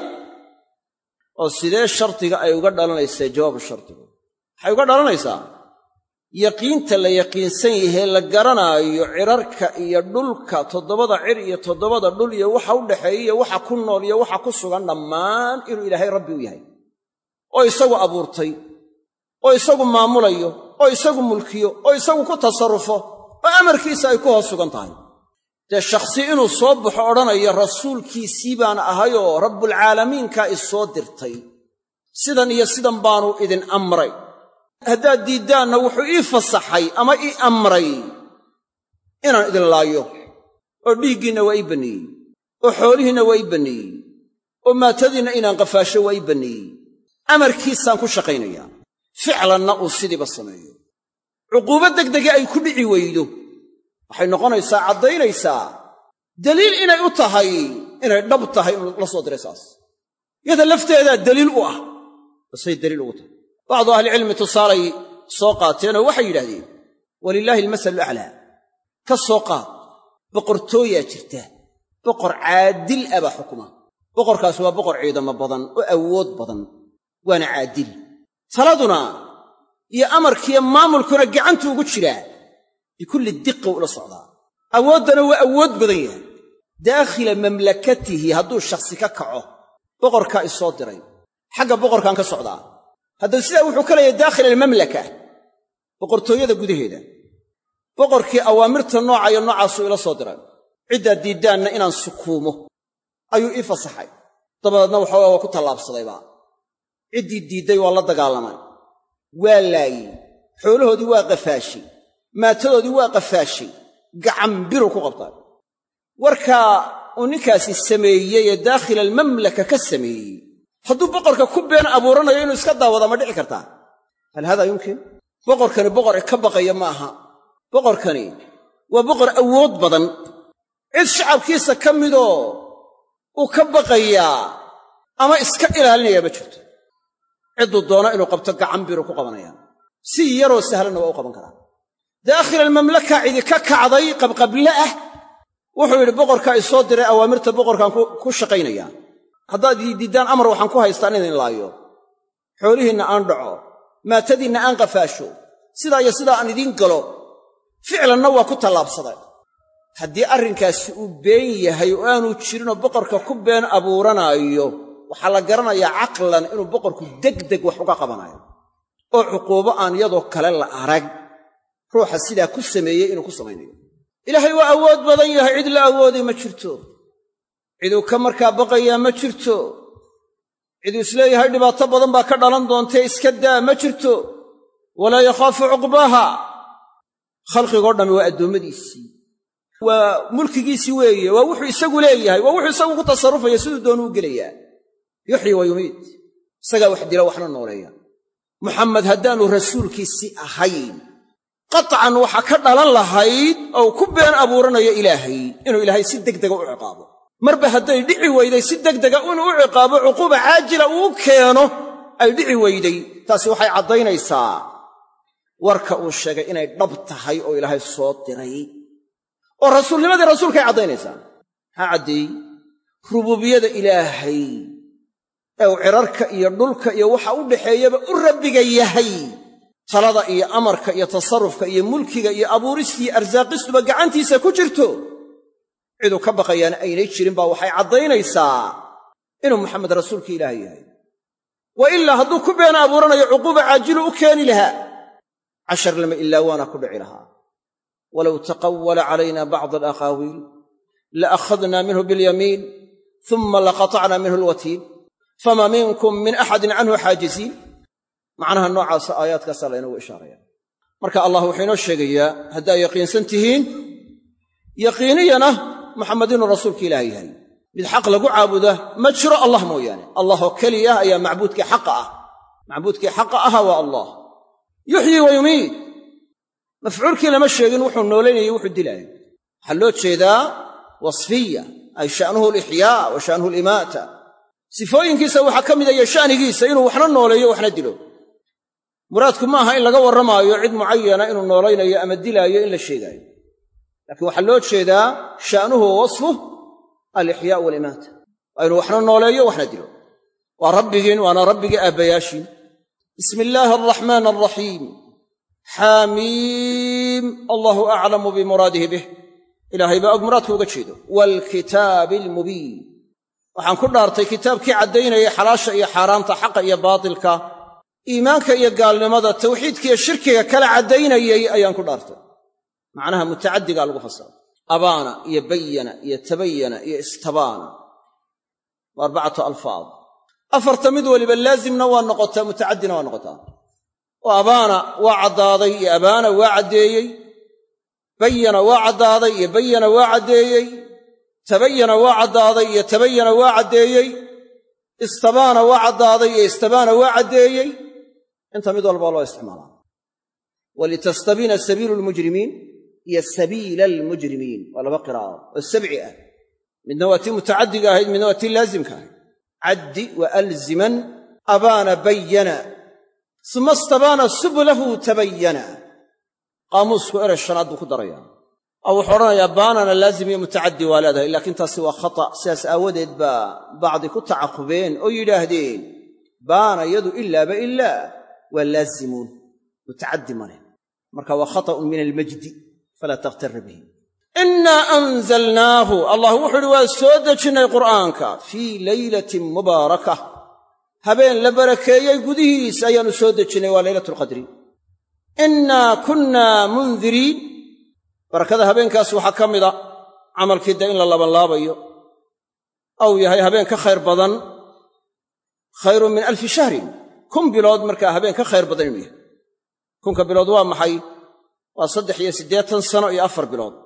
oo sidee shardiga ay uga dhalanaysaa jawaabu shardigu waxay uga dhalanaysaa yaqiinta la yaqiinsan yahee la garanaayo cirarka iyo dhulka toddobada cir iyo toddobada dhul iyo waxa u dhaxeeya iyo waxa ku nool iyo waxa ku sugan dhammaan inuu ilaahay rabbi u yahay oo isagu abuurtay oo isagu maamulayo oo isagu mulkiyo oo isagu ku tasarrufo oo amarkiisa ay ku hoos sugan tahay dee shakhsi inuu soo baxo odhanayo rasuulkiisii baan ahayoo rabbulcaalamiinkaa i soo dirtay sidan iyo sidan baanu idin amray haddaad diiddaanna wuxuu ii fasaxay ama ii amray inaan idin laayo oo dhiiggiinna waa ii banneeyey oo xoolihiinna waa ii banneeyey oo maatadiinna inaan qafaasho waa ii banneeyey amarkiisaan ku shaqaynayaa ficlanna uu sidiiba sameeyo cuquubo degdege ay ku dhici weydo waxay noqonaysaa caddaynaysaa daliil inay u tahay inay dhab tahay inuu la soo diray saas yada lafteedaa daliil u ah basay daliil ugu tahay bacdu ahlicilmi tusaalay soo qaateenoo waxay yidhahdeen walilaahi almasalu aclaa ka soo qaad boqortooyaa jirta boqor caadil ah baa xukuma boqorkaas waa boqor ciidamo badan oo awood badan waana caadil taladuna iyo amarkiiyo maamulkuna gacantu ugu jiraa bikulli diqqa ula socdaa awooddana waa awood badan yahay daakhila mamlakatihi hadduu shakhsi ka kaco boqorkaa isoo diray xagga boqorkaan ka socdaa haddana sidaa wuxuu ka leeyahay daakhila almamlaka boqortooyada gudaheeda boqorkii awaamirta nooca iyo noocaasuu ila soo diray ciddaad diiddaanna inaan sukuumo ayuu ii fasaxay dabadeedna waxoogaa waa ku tallaabsadayba ciddii diidday waa la dagaalamay waa laayey xoolahoodii waa qafaashay maatadoodii waa qafaashay gacan biru ku qabtay warkaa uu ninkaasi sameeyey ee daakhila almamlaka ka sameeyey hadduu boqorka ku been abuuranayo inuu iska daawada ma dhici kartaa hal haadaa yumkin boqorkani boqor ka baqaya ma aha boqorkani waa boqor awood badan cid shacabkiisa ka midoo uu ka baqayaa ama iska ilaalinaya ma jirto cidduu doona inuu qabto gacan biru ku qabanayaa si yaroo sahlanna waa u qaban karaa daakhila almamlaka cidi ka kacday qabqable ah wuxuu yidhi boqorkaa isoo diray awaamirta boqorkaan ku shaqaynaya haddaad diiddaan amar waxaan ku haystaa in idin laayo xoolihiinna aan dhaco maatadiinna aan qafaasho sidaa iyo sidaa aan idiin galo ficlanna waa ku tallaabsaday haddii arrinkaasi uu been yahay oo aanu jirinoo boqorka ku been abuuranaayo waxaa la garanayaa caqlan inuu boqorku degdeg wax uga qabanayo oo cuquubo aan iyadoo kale la arag ruuxa sidaa ku sameeyey inuu ku samaynayo ilaahay waa awood badan yahay cid la awooday ma jirto ciduu ka markaa baqayaa ma jirto ciduu isleeyahay dhibaato badan baa ka dhalan doontee iska daa ma jirto walaa yakhaafu cuqbaaha khalqigoo dhammi waa addoommadiisii waa mulkigiisii weeye waa wuxuu isagu leeyahay waa wuxuu isagu ku tasarrufaya siduu doonuu u gelayaa yuxyi wa yumiit isagaa wax dila waxna nooleeya muxamed haddaanu rasuulkiisii ahayn qatcan waxaa ka dhalan lahayd oo ku been abuuranayo ilaahay inuu ilaahay si degdega u ciqaabo marba hadday dhici weyday si degdega inuu u ciqaabo cuquuba caajila uu keeno ay dhici weyday taasi waxay caddaynaysaa warka uu sheegay inay dhab tahay oo ilaahay soo diray oo rasuulnimadii rasuulkay caddaynaysaa maxaa caddeeyey rubuubiyada ilaahay ee uu cirarka iyo dhulka iyo waxa u dhaxeeyaba u rabbiga yahay talada iyo amarka iyo tasarrufka iyo mulkiga iyo abuurista iyo arsaaqistuba gacantiisa ku jirto ciduu ka baqayaana aynay jirin baa waxay caddaynaysaa inuu maxamed rasuulka ilaahay yahay wa ilaa hadduu ku been abuuranayo cuquuba caajilu u keeni lahaa cashar lama ilaa waana ku dhici lahaa walow taqawwala calayna bacda alaqaawiil la akhadnaa minhu bilyamiin uma laqatacna minhu alwatiin fama minkum min axadin canhu xaajiziin macnaha noocaasa aayaadkaasaa laynagu ishaaraya marka allah wuxuu inoo sheegayaa haddaa yaqiinsan tihiin yaqiiniyana maxamed inuu rasuulka ilaahay yahay mid xaq lagu caabuda ma jiro allah mooyaane allahoo keliya ayaa macbuudkii xaqa ah macbuudkii xaqa aha waa allah yuxyi wa yumiit mafcuulkii lama sheegin wuxuu noolaynayay wuxuu dilaayay waxaa loo jeedaa wasfiya ay sha'nuhu alixyaa wa sha'nuhu alimaata sifooyinkiisa waxaa ka mid aya sha'nigiisa inuu waxna nooleeyo waxna dilo muraadku ma aha in laga warramaayo cid mucayana inuu noolaynayo ama dilaayo in la sheegaayo laakiin waxaa loo jeedaa sha'nuhu wa wasfuh alixyaa waalimaata waa inuu waxna nooleeyo waxna dilo waa rabbigiin waana rabbigii aabbayaashiin bismi illaahi alraxmaan alraxiim xaamiim allahu aclamu bimuraadihi bih ilaahay baa og muraadku uga jeedo waalkitaabi almubiin waxaan ku dhaartay kitaabkii caddaynayay xalaasha iyo xaaraanta xaqa iyo baatilka iimaanka iyo gaalnimada tawxiidka iyo shirkiga kala caddaynayay ayaan ku dhaartay macnaha mutacaddigaa lagu fasira abaana iyo bayana iyo tabayana iyo istabaana waa arbacatu alfaad afarta mid weliba laazimna waa noqotaa mutacaddina waa noqotaa oo abaana waa caddaaday iyo abaana waa caddeeyey bayana waa caddaaday iyo bayana waa caddeeyey tabayana waa caddaaday iyo tabayana waa caddeeyey istabaana waa caddaaday iyo istabaana waa caddeeyey inta mid walbaa loo isticmaalaa walitastabiina sabiilu lmujrimiin iyo sabiila almujrimiin waa laba qiraa'o oo sabci ah midna waa tii mutacaddiga ahayd midna waa tii laazimka ahayd caddi wa alziman abaana bayana suma istabaana sublahu tabayana qaamuusku erey shanaad buu ku darayaa oo wuxuu odhanayaa baanana laazim iyo mutacaddi waa leedahay laakiin taasi waa khata sidaas aawadeed baa bacdi ku tacaqubeen oo yidhaahdeen baana yadu ilaaba ilaa waa laazimuun mutacaddi ma leh marka waa khata'un min almajdi falaa takhtarra bihi innaa anzalnaahu allah wuxuu uhi waa soo dejinnay qur'aanka fii laylatin mubaarakah habeen la barakeeyey gudihiisa ayaannu soo dejinnay waa laylatulqadri innaa kunnaa mundiriin barakada habeenkaas waxaa ka mida camalkii dee in la labanlaabayo aw yahay habeen ka khayr badan khayrun min alfi shahrin kun bilood markaa habeen ka khayr badan inuu yahay kunka bilood waa maxay waa saddex iyo siddeetan sano iyo afar bilood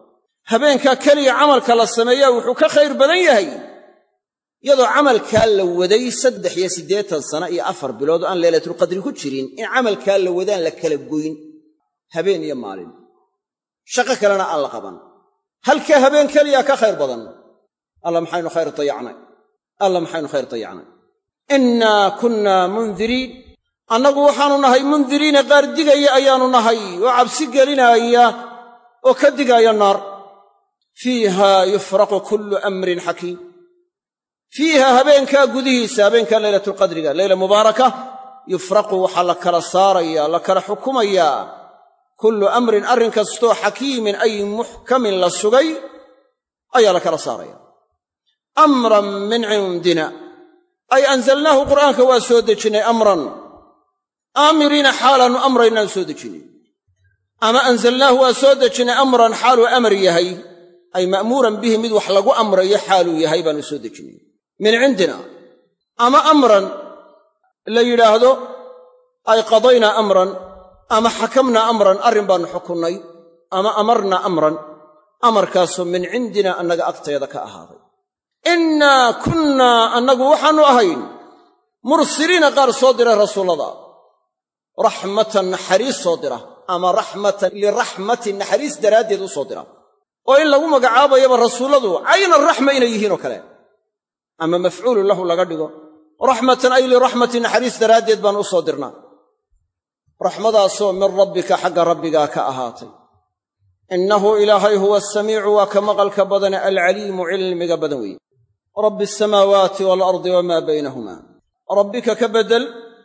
habeenkaa keliya camalka la sameeyaa wuxuu ka khayr badan yahay iyadoo camalkaa la waday saddex iyo siddeetan sano iyo afar bilood oo aan laylatulqadri ku jirin in camalkaa la wadaan la kala goyn habeen iyo maalin shaqo kalena aan la qaban halkaa habeen keliya ka khayr badan alla maxaynu khayr dayacnay alla maxaynu khayr dayacnay innaa kunnaa mundiriin annagu waxaannu nahay mundiriina qaar digaya ayaannu nahay oo cabsi gelinaaya oo ka digaaya naar fiiha yufraqu kullu amrin xakiim fiiha habeenkaa gudihiisa habeenkaa laylatulqadriga leyla mubaaraka yufraqu waxaa la kala saaraya la kala xukumayaa kullu amrin arrin kastoo xakiimin ay muxkamin la sugay ayaa la kala saaraya amran min cindina ay anzalnaahu qur'aanka waa soo dejinnay amran aamiriina xaalaannu amraynaan soo dejinnay ama anzalnaahu waa soo dejinnay amran xaaluu amar yahay ay ma'muuran bihi mid wax lagu amrayo xaaluu yahay baannu soo dejinnay min cindina ama amran la yidhaahdo ay qadaynaa amran ama xakamnaa amran arrin baannu xukunnay ama amarnaa amran amarkaasoo min cindina annaga agteeda ka ahaaday innaa kunnaa annagu waxaannu ahayn mursiliina qaar soo dira rasuullada raxmatan naxariis soo dira ama raxmatan liraxmatin naxariis daraaddeed u soo dira oo in lagu magacaabayaba rasuulladu cayna raxma inay yihiin oo kale ama mafcuulu lahu laga dhigo raxmatan ay liraxmatin naxariis daraaddeed baan u soo dirnaa raxmadaasoo min rabbika xagga rabbigaa ka ahaatay innahu ilaahay huwa asamiicu waa ka maqalka badane alcaliimu cilmiga badan weeye rabbi asamaawaati waalardi wamaa baynahumaa rabbika ka beddel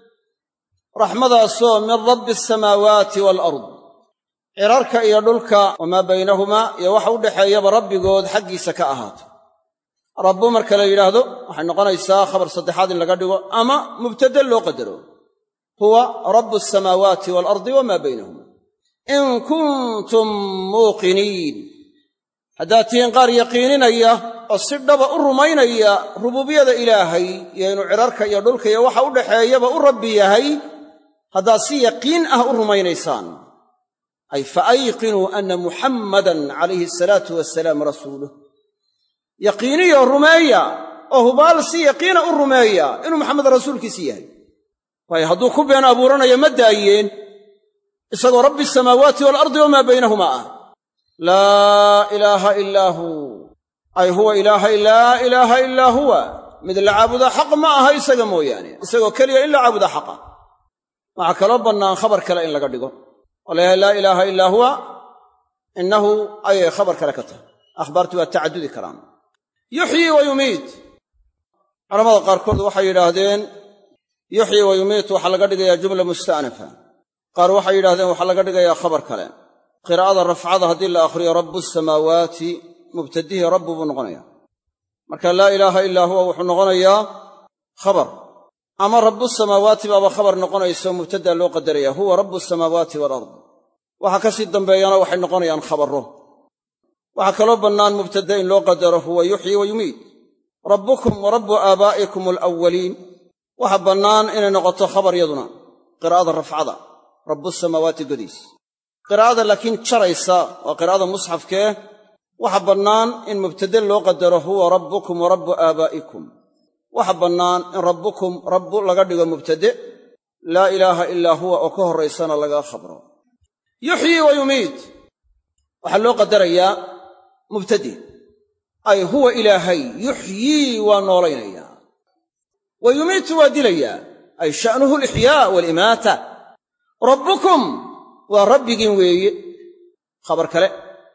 raxmadaasoo min rabbi asamaawaati waalard cirarka iyo dhulka wamaa baynahumaa iyo waxa u dhexeeyaba rabbigood xaggiisa ka ahaatay rabbu marka la yidhaahdo waxay noqonaysaa khabar saddexaad in laga dhigo ama mubtade loo qadaro huwa rabbu asamaawaati waalardi wamaa baynahuma in kuntum muuqiniin haddaad tihiin qaar yaqiininaya oo si dhaba u rumaynaya rububiyada ilaahay iyo inuu cirarka iyo dhulka iyo waxa u dhexeeyaba u rabbi yahay haddaad si yaqiin ah u rumaynaysaan ay fa ayqinuu anna muxammadan calayhi asalaatu wassalaam rasuuluh yaqiiniyo rumeeya oo hubaal si yaqiina u rumeeya inuu maxamed rasuulkiisi yahay waayo hadduu ku been abuuranayo ma daayeen isagoo rabbi asamaawaati waalardi wamaa baynahumaa ah laa ilaaha ilaa huu ay huwa ilaahay laa ilaaha ilaa huwa mid la caabudaa xaq ma aha isaga mooyaane isagoo keliya in la caabudaa xaqa waxaa kaloo bannaan khabar kale in laga dhigo oo la yahay laa ilaaha ilaa huwa innahu ayay khabar kale ka tahay akhbaartu waa tacadudi karaan yuxyi wa yumiit culamada qaarkood waxay yidhaahdeen yuxyi wa yumiit waxaa laga dhigayaa jumla musta'nafa qaar waxay yidhahdeen waxaa laga dhigayaa khabar kale qiraa'ada rafcada haddii la akhriyo rabbu asamaawaati mubtadihii rabbu buu noqonayaa marka laa ilaaha ilaa huwa wuxuu noqonayaa khabar ama rabbu samaawaati baaba khabar noqonayso mubtadaa loo qadaraya huwa rabbu asamaawaati waalard waxa ka sii dambeeyana waxay noqonayaan khabarro waxaa kaloo bannaan mubtada in loo qadaro huwa yuxyi wa yumiit rabbukum wa rabbu aabaa'ikum alawwaliin waxa bannaan inay noqoto khabar yaduna qiraa'ada rafcada rabbu samaawaati godiis qiraa'ada laakiin jaraysa waa qiraa'ada musxafkee waxa bannaan in mubtade loo qadaro huwa rabbukum wa rabbu aabaa'ikum waxa bannaan in rabbukum rabbu laga dhigo mubtade laa ilaaha ilaa huwa oo ka horraysana laga khabro yuxyi wa yumiit waxaa loo qadarayaa mubtade ay huwa ilaahay yuxyii waa noolaynayaa wa yumiitu waa dilayaa ay sha'nuhu alixyaa waalimaata rabbukum waa rabbigiin weeye khabar kale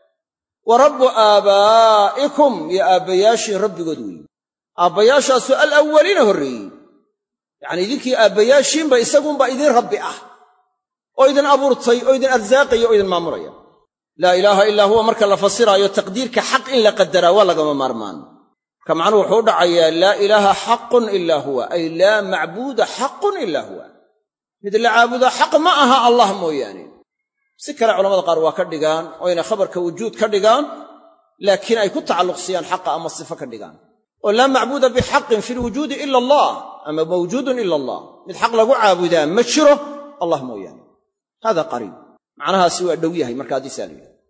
wa rabbu aabaa'ikum iyo aabbayaashiin rabbigood weeye aabbayaashaasoo alawwaliina horreeyey yacanii idinkii aabbayaashiinba isaguunbaa idin rabbi ah oo idin abuurtay oo idin arsaaqaya oo idin maamulaya laa ilaaha ilaa huwa marka la fasiraayo taqdiirka xaq in la qadaraa waa lagama maarmaan marka macnuhu wuxuu u dhacayaa laa ilaaha xaqun ilaa huwa ay laa macbuuda xaqun ilaa huwa mid la caabudaa xaq ma aha allah mooyaane si kale culamada qaar waa ka dhigaan oo inay khabarka wujuud ka dhigaan laakiin ay ku tacalluqsiyaan xaqa ama sifo ka dhigaan oo laa macbuuda bixaqin fi lwujuudi ila allah ama mawjuudun ila allah mid xaq lagu caabudaa ma jiro allah mooyaane hada qariib macnahaasi waa dhow yahay marka haddii saa la yidhaha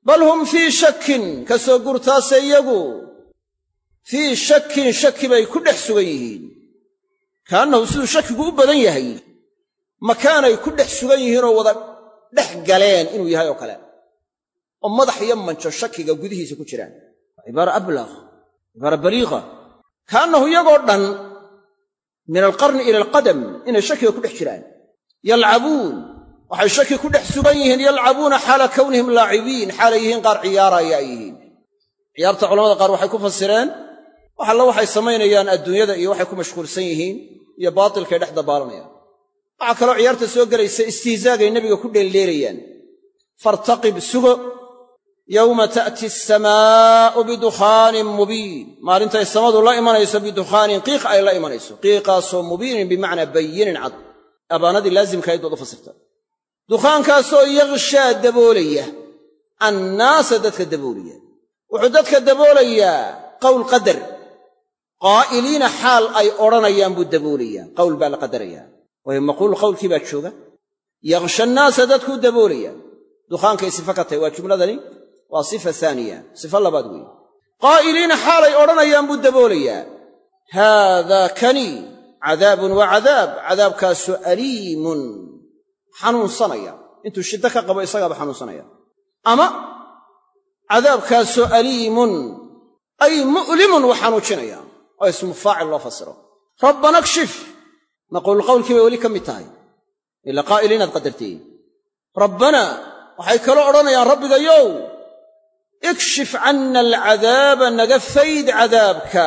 bal hum fii shakin ka soo gurtaase iyagu fii shakin shaki bay ku dhex sugan yihiin kaannahu siduu shakigu u badan yahay makaanay ku dhex sugan yihiinoo wada dhex galeen inuu yahay oo kale oo madax iyo manjo shakiga gudihiisa ku jiraan cibaara ablaq cibaara baliiqa kaannahu iyagoo dhan min alqarni ila alqadam inay shakiga ku dhex jiraan yalcabuun waxay shaki ku dhex sugan yihiin yalcabuuna xaala kownihim laacibiin xaalay yihiin qaar ciyaaraya ay yihiin ciyaarta culamada qaar waxay ku fasireen wax alla waxay samaynayaan adduunyada iyo waxay ku mashquulsan yihiin iyo baatilkay dhex dabaalanayaan waxaa kaloo ciyaarta soo gelaysa istihzaagay nebiga ku dheeldheelayaan fartaqib sugo yowma ta'ti asamaa'u bidukhaanin mubiin maalintay samadu la imanayso bidukhaanin qiiq ay la imanayso qiiqaasoo mubiinin bimacnaa bayinin cad abaanadii laazimkahayd baad u fasirta dukhaankaasoo yakshaa daboolaya annaasa dadka daboolaya wuxuu dadka daboolayaa qowl qadar qaa'iliina xaal ay odhanayaan buu daboolayaa qowl baa la qadarayaa waayo maquulu qowlkii baa jooga yaksha annaasa dadkuu daboolaya dukhaankay sifa ka tahay waa jumladani waa sifa haaniya sifa labaad weeye qaa'iliina xaalay odhanayaan buu daboolayaa haadaa kani cadaabun waa cadaab cadaabkaasoo aliimun xanuunsanaya intuu shiddo ka qabo isagaaba xanuunsanaya ama cadaabkaasoo aliimun ay mu'limun wa xanuujinaya oo ismu faacil loo fasiro rabbana kshif maquulu qowlkii bay weli ka mid tahay ila qaa'iliinaad qadartay rabbana waxay kaloo odhanayaan rabbigayow ikshif canna alcadaaba naga fayd cadaabka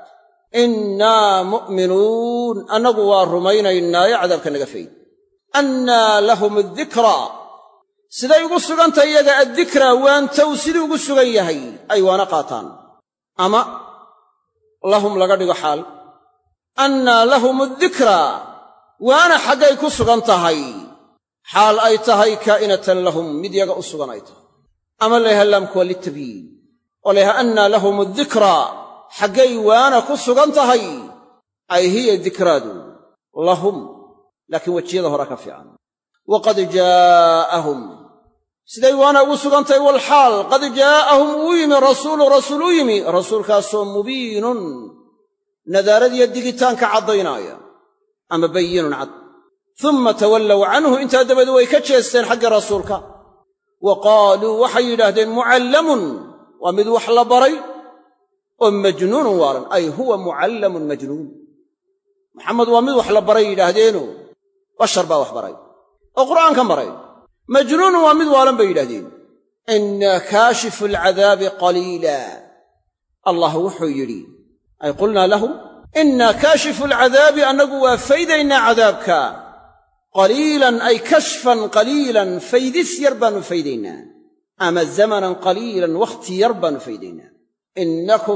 innaa mu'minuun annagu waa rumaynaynaayo cadaabka naga fayd annaa lahum addikraa siday ugu sugantahay iyaga addikraa waantow siduu ugu sugan yahay ay waana qaataan ama lahum laga dhigo xaal annaa lahum addikraa waana xaggay ku sugan tahay xaal ay tahay kaa'inatan lahum mid yaga u sugan ay tahay ama layha laamku waa litabyiin oo layha annaa lahum addikraa xaggay waana ku sugan tahay ay hiya dikraadu lahum laakiin wejiyada hore ka fiican waqad jaa'ahum siday waana ugu sugan tahay walxaal qad jaa'ahum uu yimi rasuulu rasuul u yimi rasuulkaasoo mubiinun nadaaradiyo digitaanka caddaynaaya ama bayinun cad uma tawallow canhu intaa dabadu way ka jeesteen xagga rasuulka wa qaaluu waxay yidhaahdeen mucallamun waa mid wax la baray oo majnuunun waalan ay huwa mucallamun majnuun maxamed waa mid wax la baray yidhaahdeeno bashar baa wax baray oo qur'aanka maray majnuunun waa mid waalan bay yidhahdeen innaa kaashifu alcadaabi qaliila allah wuxuu yidhi ay qulnaa lahum innaa kaashifu alcadaabi annagu waa faydaynaa cadaabka qaliilan ay kashfan qaliilan faydis yar baannu faydaynaa ama zamanan qaliilan wakhti yar baannu faydaynaa innakum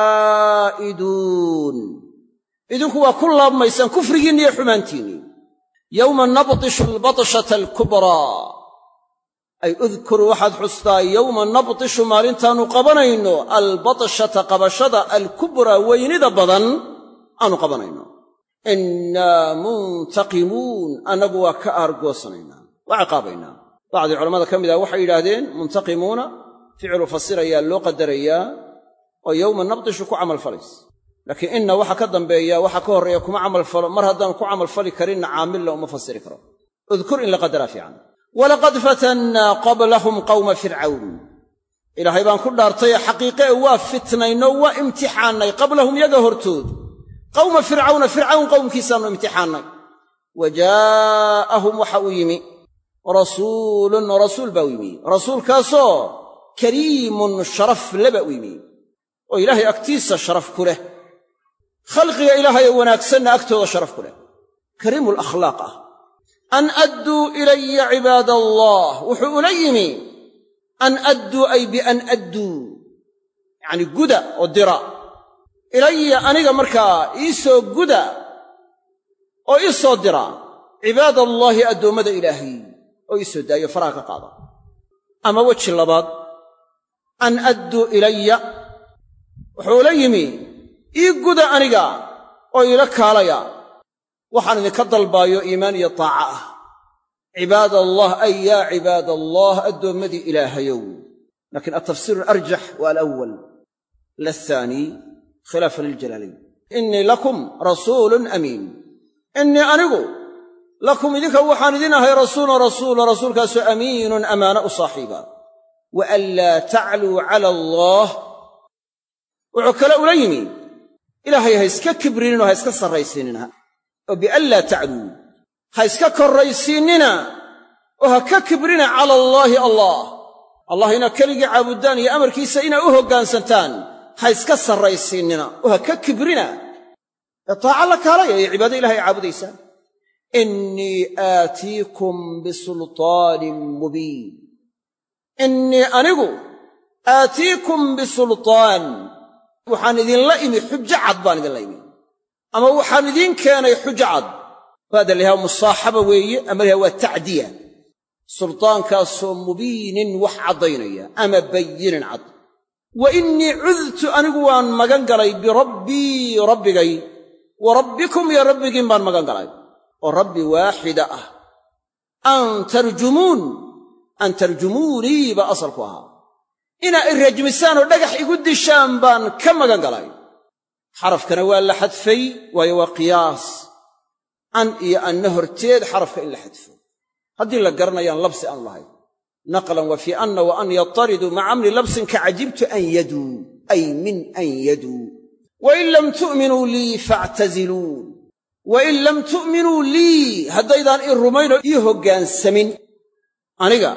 caa'iduun idinku waa ku laabmaysaan kufrigiinni iyo xumaantiinni yowma nabtishu albatshata alkubraa ay udkur waxaad xustaa yowma nabtishu maalintaannu qabanayno albatshata qabashada alkubraa weynida badan aanu qabanayno innaa muntaqimuun annagu waa ka aargoosanaynaa waa ciqaabaynaa bacdii culammada ka mid ah waxay yidhaahdeen muntaqimuuna ficilu fasirayaa loo qadarayaa oo yowma nabtishu ku camalfalays laakiin inna waxa ka dambeeya waxa ka horreeya kuma camalfalo mar haddaan ku camalfali karinna caamilla uma fasiri karo udkur in la qadaraa fiican walaqad fatannaa qablahum qawma fircawn ilaahay baan ku dhaartay xaqiiqe ee waa fitnayno waa imtixaannay qablahum yaga hortood qawma fircawna fircawn qowmkiisaannu imtixaannay wa jaa'ahum waxa uu yimi rasuulun rasuul baa u yimi rasuulkaasoo kariimun sharaf leba u yimi oo ilaahay agtiisa sharaf ku leh khalqiga ilaahay ee wanaagsanna agtooda sharaf ku leh kariimu lakhlaaq ah an adduu ilaya cibaada allah wuxuu ula yimi an adduu ay bian adduu yacni guda oo dira ilaya aniga markaa ii soo guda oo ii soo dira cibaadallaahi addoommada ilaahay oo ii soo daayo faraha ka qaada ama weji labaad an adduu ilaya wuxuu ula yimi ii guda aniga oo iila kaalaya waxaan idinka dalbaayo iimaan iyo taaca ah cibaadallah ay yaa cibaadallah addoommadii ilaahayow لكن التفسير الأرجح والأول لا الثاني خلافا للجلالين. إني لكم رسول أمين إني أنقو لكم إذك وحان إذنها رسول رسول رسول كاسو أمين أمانة صاحبا وألا تعلوا على الله وعكلا أوليني إلهي هيسكا كبرين وهيسكا سريسيننا وبألا تعلوا هيسكا كريسيننا وهكا كبرين على الله الله الله هنا كلقى عبدان يا أمر كيسا إنا أهقان سنتان هيسكا سريسيننا وهكا كبرين طاع لك علي يا عباد الله عبد إيسان إني آتيكم بسلطان مبين إني أنقو آتيكم بسلطان وحان إذن لئيمي حجة عضبان إذن لئيمي أما وحان إذن كان يحجة عض فهذا اللي هو مصاحبة وي أما اللي هو التعدية سلطان كاسو مبين وحضينية أما بين عض وإني عذت أنقوان مغنقلي بربي ربي وربكم يا ربي جنبان مغنقلي وربي واحدة أن ترجمون أن ترجموني بأصلكها إنا الرجمسان ودقح يقود الشام بان كم مغنقلي حرف كنوال لحدفي ويوا قياس أن إيا النهر تيد حرف إلا حدفي هذه اللي قرنا يان لبس أن الله نقلا وفي أن وأن يطردوا مع أمر لبس كعجبت أن يدوا أي من أن يدوا وإن لم تؤمنوا لي فاعتزلون وإن لم تؤمنوا لي هذا إذا الرمين يهجان سمين أنيقا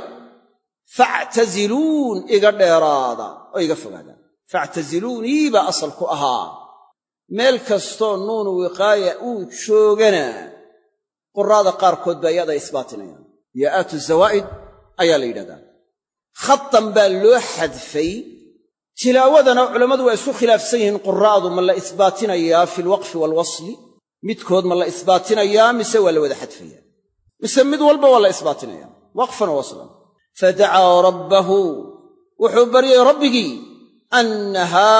فاعتزلون إيقا إرادة وإيقا فقادا فاعتزلوني بأصلك أها ملكستون نون وقاية أوت شوغنا قرادة قاركود بيادة إثباتنا يأتوا الزوائد أيا ليلة خطا باللو حذفي تلاوذنا علماء ويسو خلاف سيهن قراد من لا إثباتنا إياه في الوقف والوصل متكود من لا إثباتنا إياه مسوى لوذا حذفية مسمد والبا ولا إثباتنا إياه وقفا ووصلا فدعا ربه وحبري ربه أن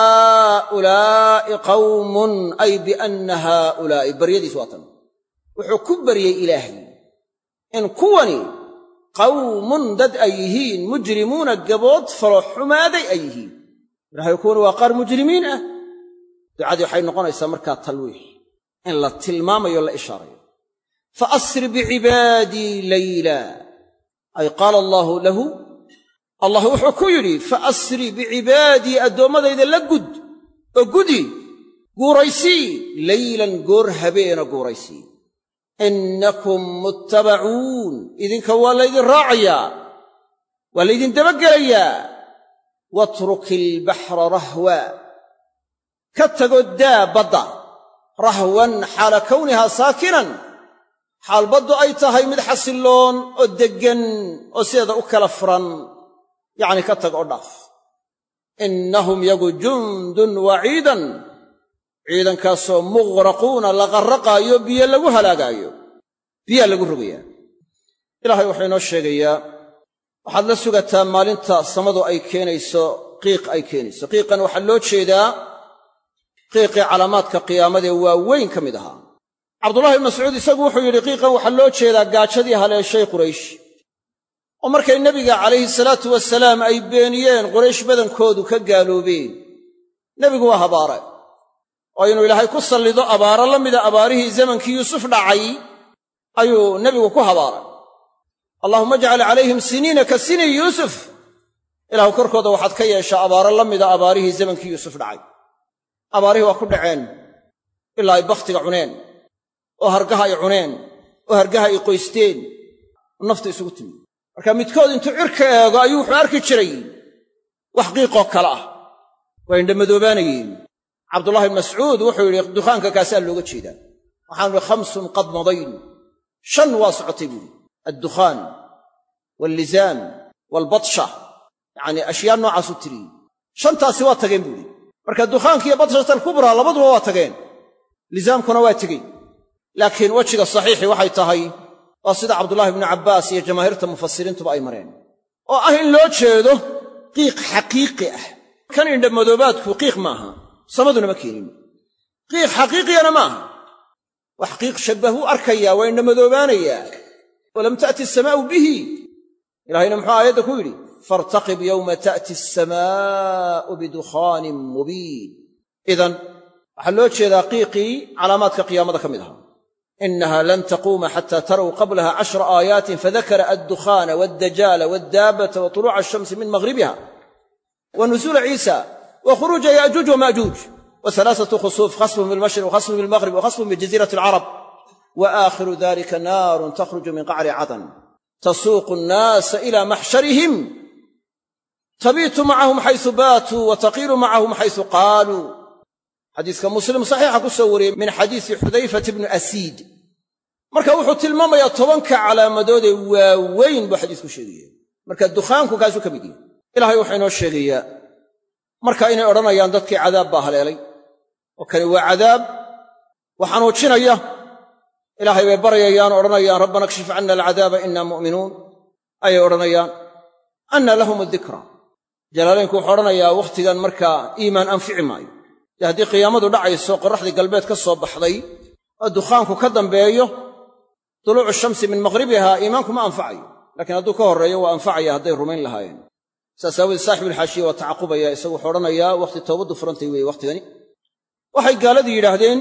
هؤلاء قوم أي بأن هؤلاء بريدي سواتا وحكبري إلهي إن كوني قوم دد أيهين مجرمون القبوض فلحمادي أيهين راح يكونوا وقار مجرمين أه بعد يحين نقول يسمر كالتلويح إن لا تلمام ولا إشارة فأسر بعبادي ليلا أي قال الله له الله وحكو يري فأسر بعبادي أدوما إذا لقد أقدي قريسي ليلا قرها بين قريسي إنكم متبعون إذن كوالا إذن راعيا والإذن تبقليا واترك البحر رهوا كتقدا بدا رهوا حال كونها ساكنا حال بدو أيتها مدحس اللون أدقن أسيدا أكلفرا يعني كتقدا إنهم يقو جند وعيدا عيدا كاسو مغرقون لغرقايو بيا لغو هلاقايو بيا لغو رغيا إلهي وحينو الشيقيا waxaad la sugataa maalinta samadu ay keenayso qiiq ay keenayso qiiqan waxa loo jeedaa qiiqii calaamaadka qiyaamada waa weyn ka mid ahaa Abdullah ibn Mas'ud isagu wuxuu yiri qiiqan waxa loo jeedaa gaajadii haleeshay Quraysh oo markay nabiga calayhi salaatu wasalaam ay beeniyeen Quraysh badankoodu ka gaaloobeen nabigu waa habaaray oo inuu ilaahay ku sallido abaara la mid ah abaarihii zamankii Yuusuf dhacay ayuu nabigu ku habaaray اللهم اجعل عليهم سنين كسنين يوسف إلهو كركودا waxaad ka yeeshaa abaara la mid ah abaarihii zamankii Yuusuf dhacay abaarihi waa ku dhaceen ilaa ay baqtiga cuneen oo hargaha ay cuneen oo hargaha ay qoysteen nafta isugu timi marka midkood intuu cirka eego ayuu wuxuu arki jiray wax qiiqo kala ah way indhamadoobaanayeen Abdullah ibn Mas'ud wuxuu yiri dukaanka kaasa looga jeedaa waxaan khamsun qad madayn shan waa socotay buu الدخان واللزام والبطشة يعني أشياء نوع ستري شنطة سوا تجين بولي مركا الدخان كي بطشة الكبرى لبضوا واتجين لزام كنا واتجين لكن وجه الصحيح وحي تهي وصيد عبد الله بن عباس يا جماهير المفسرين تبقى مرين وأهل لو تشهدوا قيق حقيقي كان عندما ذوبات قيق معها صمدنا مكين قيق حقيقي أنا معها وحقيق شبهه أركيا وإنما ذوبانيا ولم تأتي السماء به إلهينا محا آيات كويري فارتقب يوم تأتي السماء بدخان مبين. إذن waxaa loo jeedaa qiiqii calaamaadka qiyaamada ka mid ahaa. إنها لن تقوم حتى تروا قبلها عشر آيات فذكر الدخان والدجال والدابة وطلوع الشمس من مغربها ونزول عيسى وخروج يأجوج ومأجوج وثلاثة خسوف، خسف بالمشرق وخسف بالمغرب وخسف بجزيرة العرب، وآخر ذلك نار تخرج من قعر عدن تسوق الناس إلى محشرهم تبيت معهم حيث باتوا وتقيل معهم حيث قالوا. xadiiska muslim saxiixa ku soo wariyey min xadiisi xudayfat ibnu asiid. marka wuxuu tilmaamayaa tobanka calaamadood ee waaweyn buu xadiisku sheegaya. marka dukhaanku kaasuu ka mid yahay. ilaahay wuxuu inoo sheegayaa marka inay odhanayaan dadkii cadaab baa haleelay oo kani waa cadaab waxanuujinaya. ilaahay bay baryayaan o odhanayaan rabbana kshif canna alcadaaba innaa mu'minuun ayay odhanayaan. anna lahum adikra. jalaalaynku wuxuu odhanayaa wakhtigan markaa iimaan anfici maayo. dee haddii qiyaamadu dhacayso qorraxdii galbeed ka soo baxday oo dukhaanku ka dambeeyo duluucu shamsi min maqhribihaa iimaanku ma anfacayo. laakiin hadduu ka horreeyo waa anfacaya hadday rumayn lahaayeen. saas aawoodee saaxibuulxaashiya waa tacaqubaya, isagu wuxuu odhanayaa wakhti toobaddu furantay weeye wakhtigani. waxay gaaladii yidhaahdeen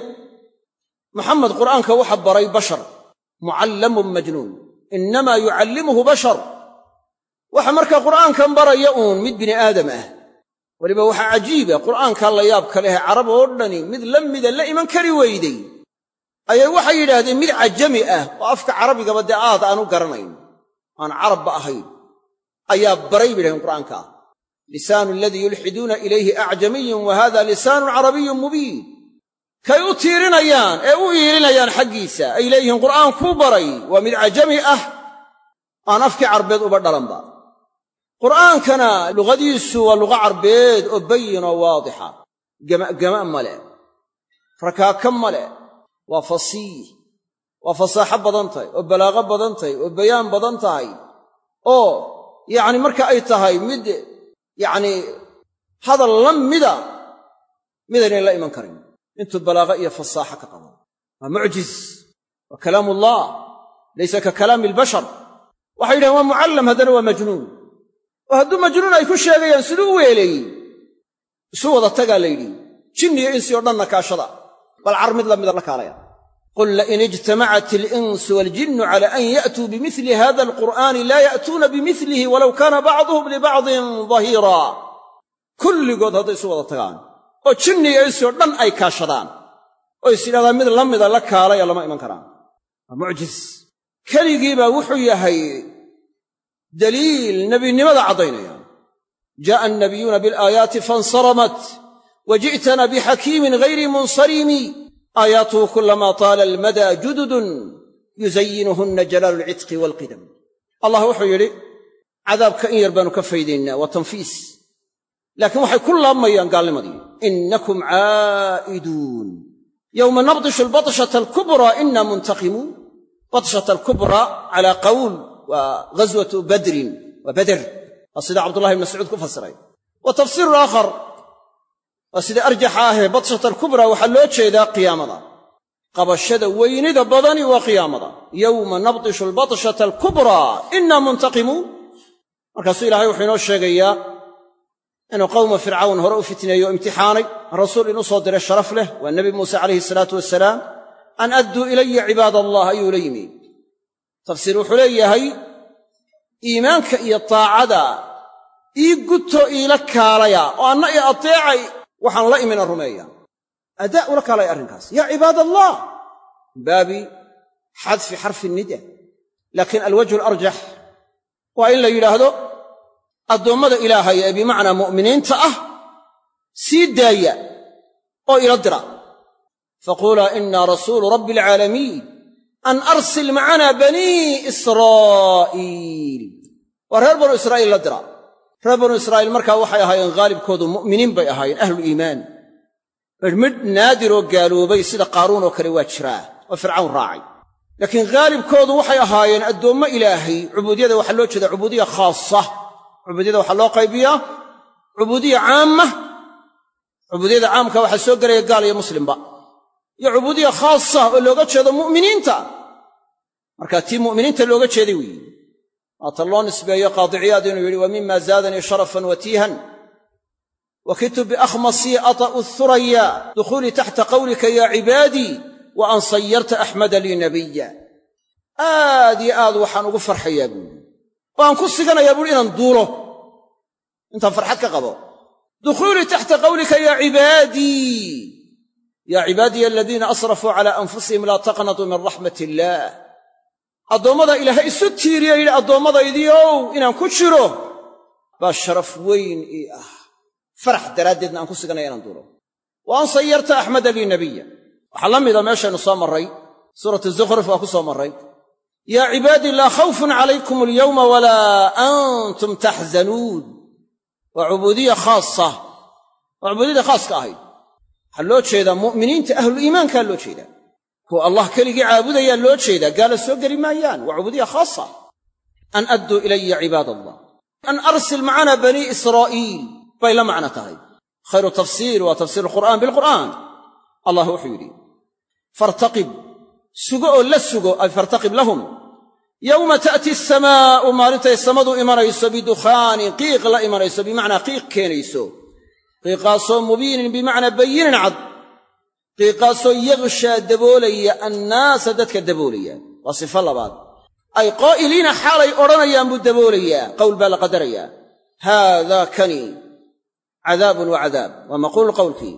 maxamed qur'aanka waxa baray bashar mucallamun majnuun innamaa yucallimuhu bashar. waxa markaa qur'aankan baraya uun mid bini aadam ah. weliba waxaa cajiiba qur'aankaa la yaabka leh carab oo dhani mid la mida la iman kari weyday ayay waxay yidhaahdeen mid cajami ah oo afka carabigaba dee aad aan u garanayn aan carabba ahayn ayaa baray bay yidhahdeen qur'aankaa. lisaanu aladii yulxiduuna ilayhi acjamiyun wa hada lisaanun carabiyyun mubiin. kay u tiirinayaan ee u iilinayaan xaggiisa ay leeyihiin qur'aan kuu baray waa mid cajami ah aan afkii carbeed uba dhalanba. qur'aankana luqadiisu waa luqa carbeed oo bayin oo waadixa, gama'gama ma leh, rakaaka ma leh, waa fasiih, waa fasaaxo badan tahay oo balaaqo badan tahay oo bayaan badan tahay oo yacni marka ay tahay mid yacni hadal la mida midaynay la iman karin intuu balaaqo iyo fasaaxo ka qabo. waa mucjiz, waa kalaamullah laysa ka kalaami albashar. waxay yidhahen waa mucallam haddana waa majnuun. oo hadduu majnuun ay ku sheegayaan siduu u weeleeyey isu wada tagaa la yidhi jinni iyo insi oo dhanna kaashada bal car mid la mida la kaalaya. qul lain ijtamacat alinsu waaljinnu cala an ya'tuu bimili hada alqur'aani laa ya'tuuna bimilihi walow kaana bacduhum libacdin dahiira. kulligood hadday isu wada tagaan oo jinni iyo insi oo dhan ay kaashadaan oo is yidhahdaan mid la mida la kaalaya lama iman karaan. waa mucjiz. keligiibaa wuxuu yahay daliil nebinimada caddaynaya. jaa'a annabiyuuna bilaayaati fansaramat wa ji'tana bixakiimin ghayri munsarimi aayaatuhu kulamaa taala almadaa jududun yuzayinuhunna jalaalu alcitqi waalqidam. allah wuxuu yidhi cadaabka in yar baanu ka faydaynaa waa tanfiis, laakiin waxay ku laabmayaan gaalnimadii. innakum caa'iduun yowma nabdishu albatshata alkubraa inna muntaqimuun. batshata alkubraa calaa qawl waa ghaswatu badrin waa beder, waa sida cabdullahi ibn mascuud ku fasiray. wa tafsiirun aakhar waa sida arjaxa ahee batshata alkubraa waxaa loo jeedaa qiyaamada. qabashada weynida badani waa qiyaamada. yowma nabdishu albatshata alkubraa inna muntaqimuun. markaasuu ilaahay wuxuu inoo sheegayaa inuu qawma fircawn hore u fitneeyo o imtixaanay, rasuul inuu soo diray sharaf leh waa nebi muuse calayhi salaatu wasalaam. an adduu ilaya cibaad allah ayuu la yimi. tafsiir wuxuu leeyahay iimaanka iyo taacada ii guto iila kaalaya oo anna i ateecay waxaan la imina rumeeya. adaa ula kaalaya arrinkaas yaa cibaad allah min baabi xadfi xarfi nida. laakiin alwajhu alarjax waa in la yidhaahdo addoommada ilaahay ee bimacnaa mu'miniinta ah sii daaya oo ila dira. faquulaa inaa rasuulu rabbi alcaalamiin an arsil macanaa banii israa'iil. waa reer banu israa'iil la dira. reer banu israa'iil markaa waxay ahaayeen haalibkoodu mu'miniin bay ahaayeen ahlu iimaan. midh naadiroo gaaloobay sida qaaruun oo kale waa jiraa oo fircawn raacay. laakiin haalibkoodu waxay ahaayeen addoommo ilaahay. cubuudiyada waxaa loo jeedaa cubuudiya khaasa. cubuudiyada waxaa loo qaybiyaa cubuudiya caama. cubuudiyada caamka waxaa soo gelaya gaal iyo muslimba, iyo cubuudiya khaasa oo looga jeedo mu'miniinta. markaa tii mu'miniinta looga jeeday weeye. waata loo nisbeeyo qaadiciyaad inuu yidhi wa mima zaadanii sharafan watiihan wakidtu biakhmasii ata'u thuraya dukhuulii taxta qawlika ya cibaadii wa an sayarta axmada lii nabiya aad iyo aad waxaan ugu farxayaa buuri waan ku siganayaa buuri inaan duulo intaan farxad ka qabo dukhuulii taxta qawlika ya cibaadii ya cibaadiya aladiina asrafuu cala anfusihim laa taqnatuu min raxmat illaah addoommada ilaahay isu tiiriya yidhi addoommadaydiow inaan ku jiro baa sharaf weyn ii ah farax daraaddeedna aan ku siganaya inaan duulo wa an sayarta axmada lii nabiya waxaa la mida meeshaynu soo marray suuratu zukhruf waa ku soo marray yaa cibaadii laa khawfun calaykum alyawma walaa antum taxzanuun waa cubuudiya khaasa waa cubuudiyada khaaska ahayd waxaa loo jeedaa mu'miniinta ahluliimaankaa loo jeedaa kuwa allah keligii caabudayaa loo jeedaa gaala soo geli maayaan waa cubuudiya khaasa an adduu ilaya cibaad allah an arsil macana banii israa'iil bay la macno tahay khayru tafsiir waa tafsiir alqur'aan bilqur'aan allah wuxuu yidhi fartaqib sugo oo la sugo ay fartaqib lahum yowma ta'ti asamaa'u maalintay samadu imanayso bidukhaanin qiiq la imanayso bimacnaa qiiq keenayso qiiqaasoo mubiinin bimacnaa bayinin cad qiiqaasoo yaghshaa daboolaya annaasa dadka daboolaya waa sifo labaad ay qaa'iliina xaalay odhanayaan buu daboolayaa qowl baa la qadarayaa haadaa kani cadaabun wa cadaab waa maquulu qowlkii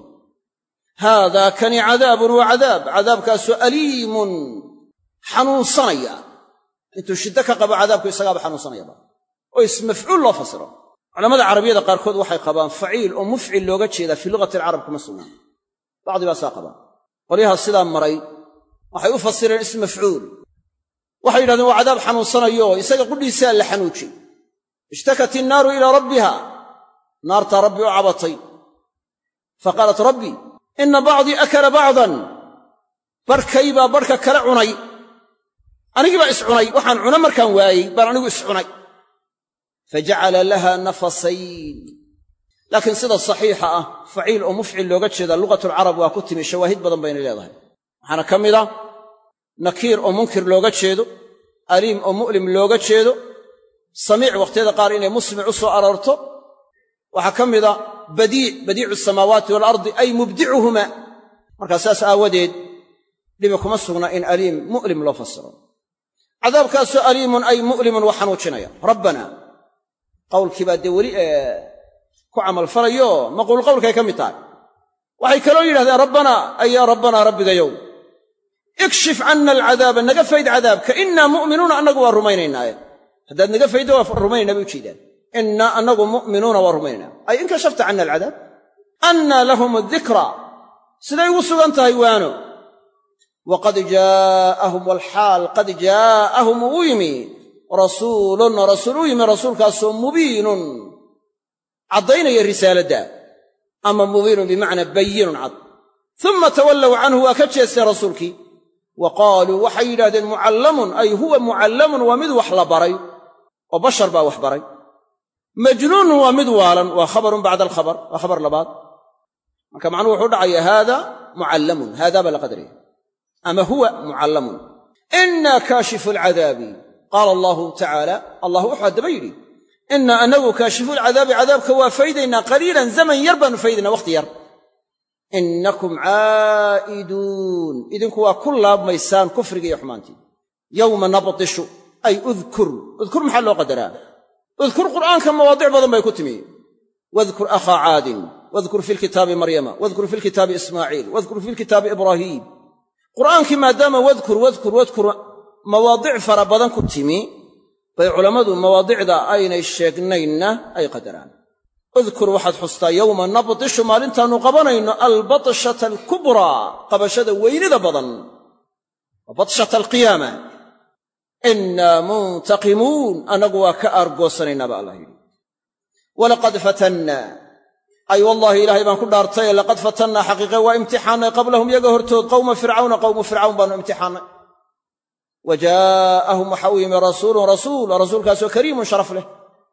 haadaa kani cadaabun wa cadaab cadaabkaasoo aliimun xanuunsanaya intuu shiddo ka qabo cadaabku isagaaba xanuunsanayaba oo ismafcuul loo fasiro culamada carabiyada qaarkood waxay qabaan faciil oo mufcil looga jeedaa fii lugati alcarab kuma sugnaan bacdi baa saa qabaan qolyaha sidaa maray waxay u fasireen ism mafcuul waxay yidhahdeen waa cadaab xanuunsanayo isaga qudhiisaa la xanuujay ishtakat innaaru ilaa rabbiha naartaa rabbi u cabatay faqaalat rabbi inna bacdii akala bacdan barhkay baa barhka kale cunay anigii baa iscunay waxaan cuno markaan waayey baan anigu iscunay fajacala laha nafasayn laakiin sida saxiixa ah faciil oo mufcil looga jeedaa lugatulcarab waa ku timi shawaahid badan baynay leedahay waxaana ka mid a nakiir oo munkir looga jeedo aliim oo mu'lim looga jeedo samiic wakhtiyada qaar inay musmic u soo aroorto waxaa ka mida badiic badiicu asamaawaati waalardi ay mubdicuhuma markaa saas aawadeed dhibi kuma sugna in aliim mu'lim loo fasiro cadaabkaasoo aliimun ay mu'limun waa xanuujinaya rabbana qowlkii baa dee weli ku camalfalayo maquul qowlkay ka mid tahay waxay kaloo yidhahdeen rabbanaa ay yaa rabbanaa rabbigayow ikshif canna alcadaaba naga fayd cadaabka innaa mu'minuuna annagu waa rumaynaynaaye haddaad naga fayddo waa rumaynayna bay u jeedaan innaa annagu mu'minuuna waa rumaynaynaa ay in kashafta canna alcadaab annaa lahum adikra siday ugu sugan tahay waano waqad jaa'ahum walxaal qad jaa'ahum uu yimi rasuulun rasuul u yimi rasuulkaasoo mubiinun caddaynaya risaaladda ama mubiinun bimacnaa bayinun cad uma tawallow canhu waa ka jeestay rasuulkii wa qaaluu waxay yidhahdeen mucallamun ay huwa mucallamun waa mid wax la baray oo bashar baa wax baray majnuunun waa mid waalan waa khabarun bacda alkhabar waa khabar labaad marka macnuhu wuxuu dhacaya haada mucallamun haadaa baa la qadaraya ama huwa mucallamun innaa kaashifu alcadaabi qaala allahu tacaala allah wuxuu haddaba yidhi innaa anagu kaashifu alcadaabi cadaabka waa faydaynaa qaliilan zaman yar baanu faydaynaa wakhti yar innakum caa'iduun idinku waa ku laabmaysaan kufriga iyo xumaantii yowma nabtishu ay udkur udkur maxaa loo qadaraa udkur qur'aanka mawaadic badan bay ku timi wadkur akhaa caadin wadkur fi lkitaabi maryama wadkur fi lkitaabi ismaaciil wadkur fi lkitaabi ibraahiim qur'aankii maadaama wadkur wadkur wadkur mawaadic fara badan ku timi bay culammadu mawaadicda aynay sheegnaynna ay qadaraan udkur waxaad xustaa yowma nabtishu maalintaannu qabanayno albatshata alkubraa qabashada weynida badan wa batshata alqiyaama innaa muntaqimuun annagu waa ka aargoosanaynaa ba allah yidhi walaqad fatannaa ay wallaahi ilaahay baan ku dhaartaye laqad fatannaa xaqiiqe waa imtixaannay qablahum yaga hortood qowma fircawna qowmu fircawn baannu imtixaannay wa jaa'ahum waxa uu yimi rasuulun rasuul rasuulkaasoo kariimun sharaf leh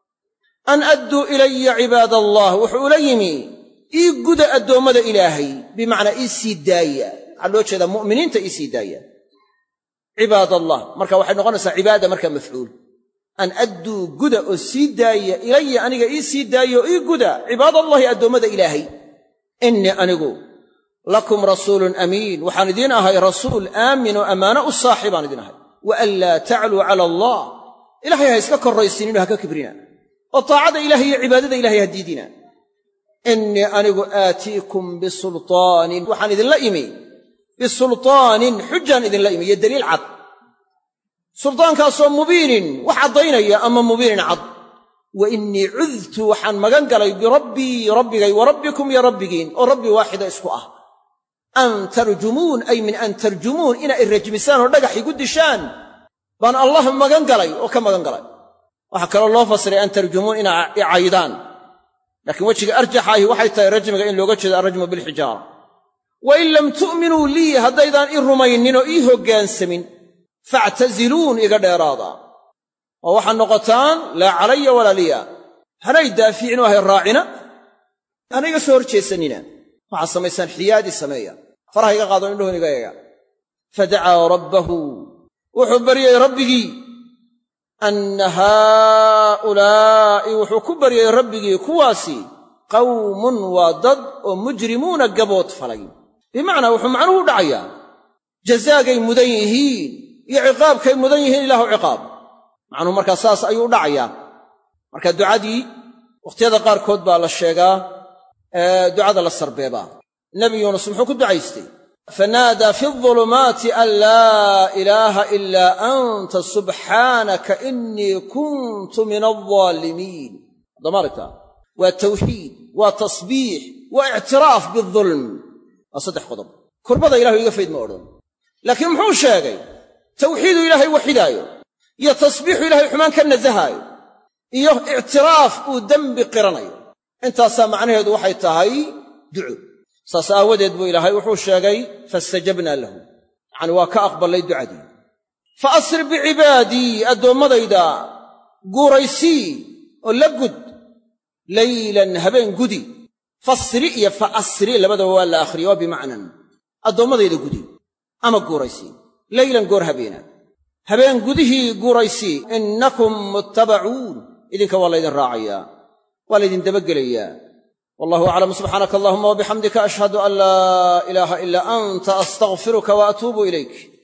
an adduu ilaya cibaad allah wuxuu ula yimi ii guda addoommada ilaahay bimacnaa ii sii daaya waxaa loo jeedaa mu'miniinta ii sii daaya cibaad allah marka waxay noqonaysaa cibaada markaa mafcuul an adduu guda oo sii daaya ilaya aniga ii sii daayo ii guda cibaadallahi addoommada ilaahay innii anigu lakum rasuulun amiin waxaan idiin ahay rasuul aamin oo ammaano u saaxiibaan idiin ahay wa an laa tacluu cala allah ilaahay ha iska korraysiinino ha ka kibrina oo taacada ilaahay iyo cibaadada ilahay ha diidina innii anigu aatiikum bisultaanin waxaan idinla imi bisultaanin xujaan idinla imi iyo daliil cad sultaankaasoo mubiinin wax caddaynaya ama mubiinin cad wa innii cudtu waxaan magan galay birabbii rabbigay wa rabbikum iyo rabbigiin oo rabbi waaxida isku ah an tarjumuun ay min an tarjumuun inaa i rajmisaan oo dhagax igu dishaan baan allah magan galay oo ka magan galay waxaa kaloo loo fasiray an tarjumuun inaa i caydaan laakiin wejiga arjaxa ahi waxay tahay rajmiga in looga jeedo alrajmu bilxijaara wa in lam tu'minuu lii haddaydaan i rumaynin oo ii hoggaansamin factaziluun iga dheeraada oo waxaad noqotaan laa calaya walaa liya hanay daafiicinu ahay raacina hana iga soo hor jeesanina waxaad samaysaan xiyaadii sameeya faraha iga qaado indhuhun iga eega fadacaa rabbahu wuxuu baryay rabbigii anna haaulaa'i wuxuu ku baryay rabbigii kuwaasi qawmun waa dad oo mujrimuuna gabood falay bimacnaa wuxuu macnuhu u dhacayaa jazaagay mudan yihiin iyo ciqaabkay mudan yihiin ilaahu ciqaab macnuhu markaa saas ayuu u dhacayaa marka ducadii wakhtiyada qaarkood baa la sheegaa ducada la sarbeebaa nebi yuunus muxuu ku ducaystay fanaadaa fi adulumaati an laa ilaaha ilaa anta subxaanaka innii kuntu min aldaalimiin damarta waa tawxiid waa tasbiix waa ictiraaf bialulm waa saddex qodob kurbada ilahu iga fayd ma odhan laakiin muxuu sheegay tawxiidu ilaahay waxidaayo iyo tasbiixu ilahay xumaan ka nasahaayo iyo ictiraaf uu dembi qiranayo intaasaa macnaheedu waxay tahay duco saas aawadeed buu ilaahay wuxuu sheegay faistajabnaa lahu yacani waa ka aqballay ducadii fa asri bicibaadii addoommadayda guuraysii oo la gud laylan habeen gudi fasri iyo fa asri labadaba waa la akhriya waa bimacnan addoommadayda gudi ama guuraysii laylan goor habeena habeen gudihii guuraysii innakum muttabacuun idinka waa laydin raacayaa waa laydin dabagelayaa wallahu aclam subxaanaka allahuma wabixamdika ashhadu an laa ilaaha ilaa anta astaghfiruka wa atuubu ilayk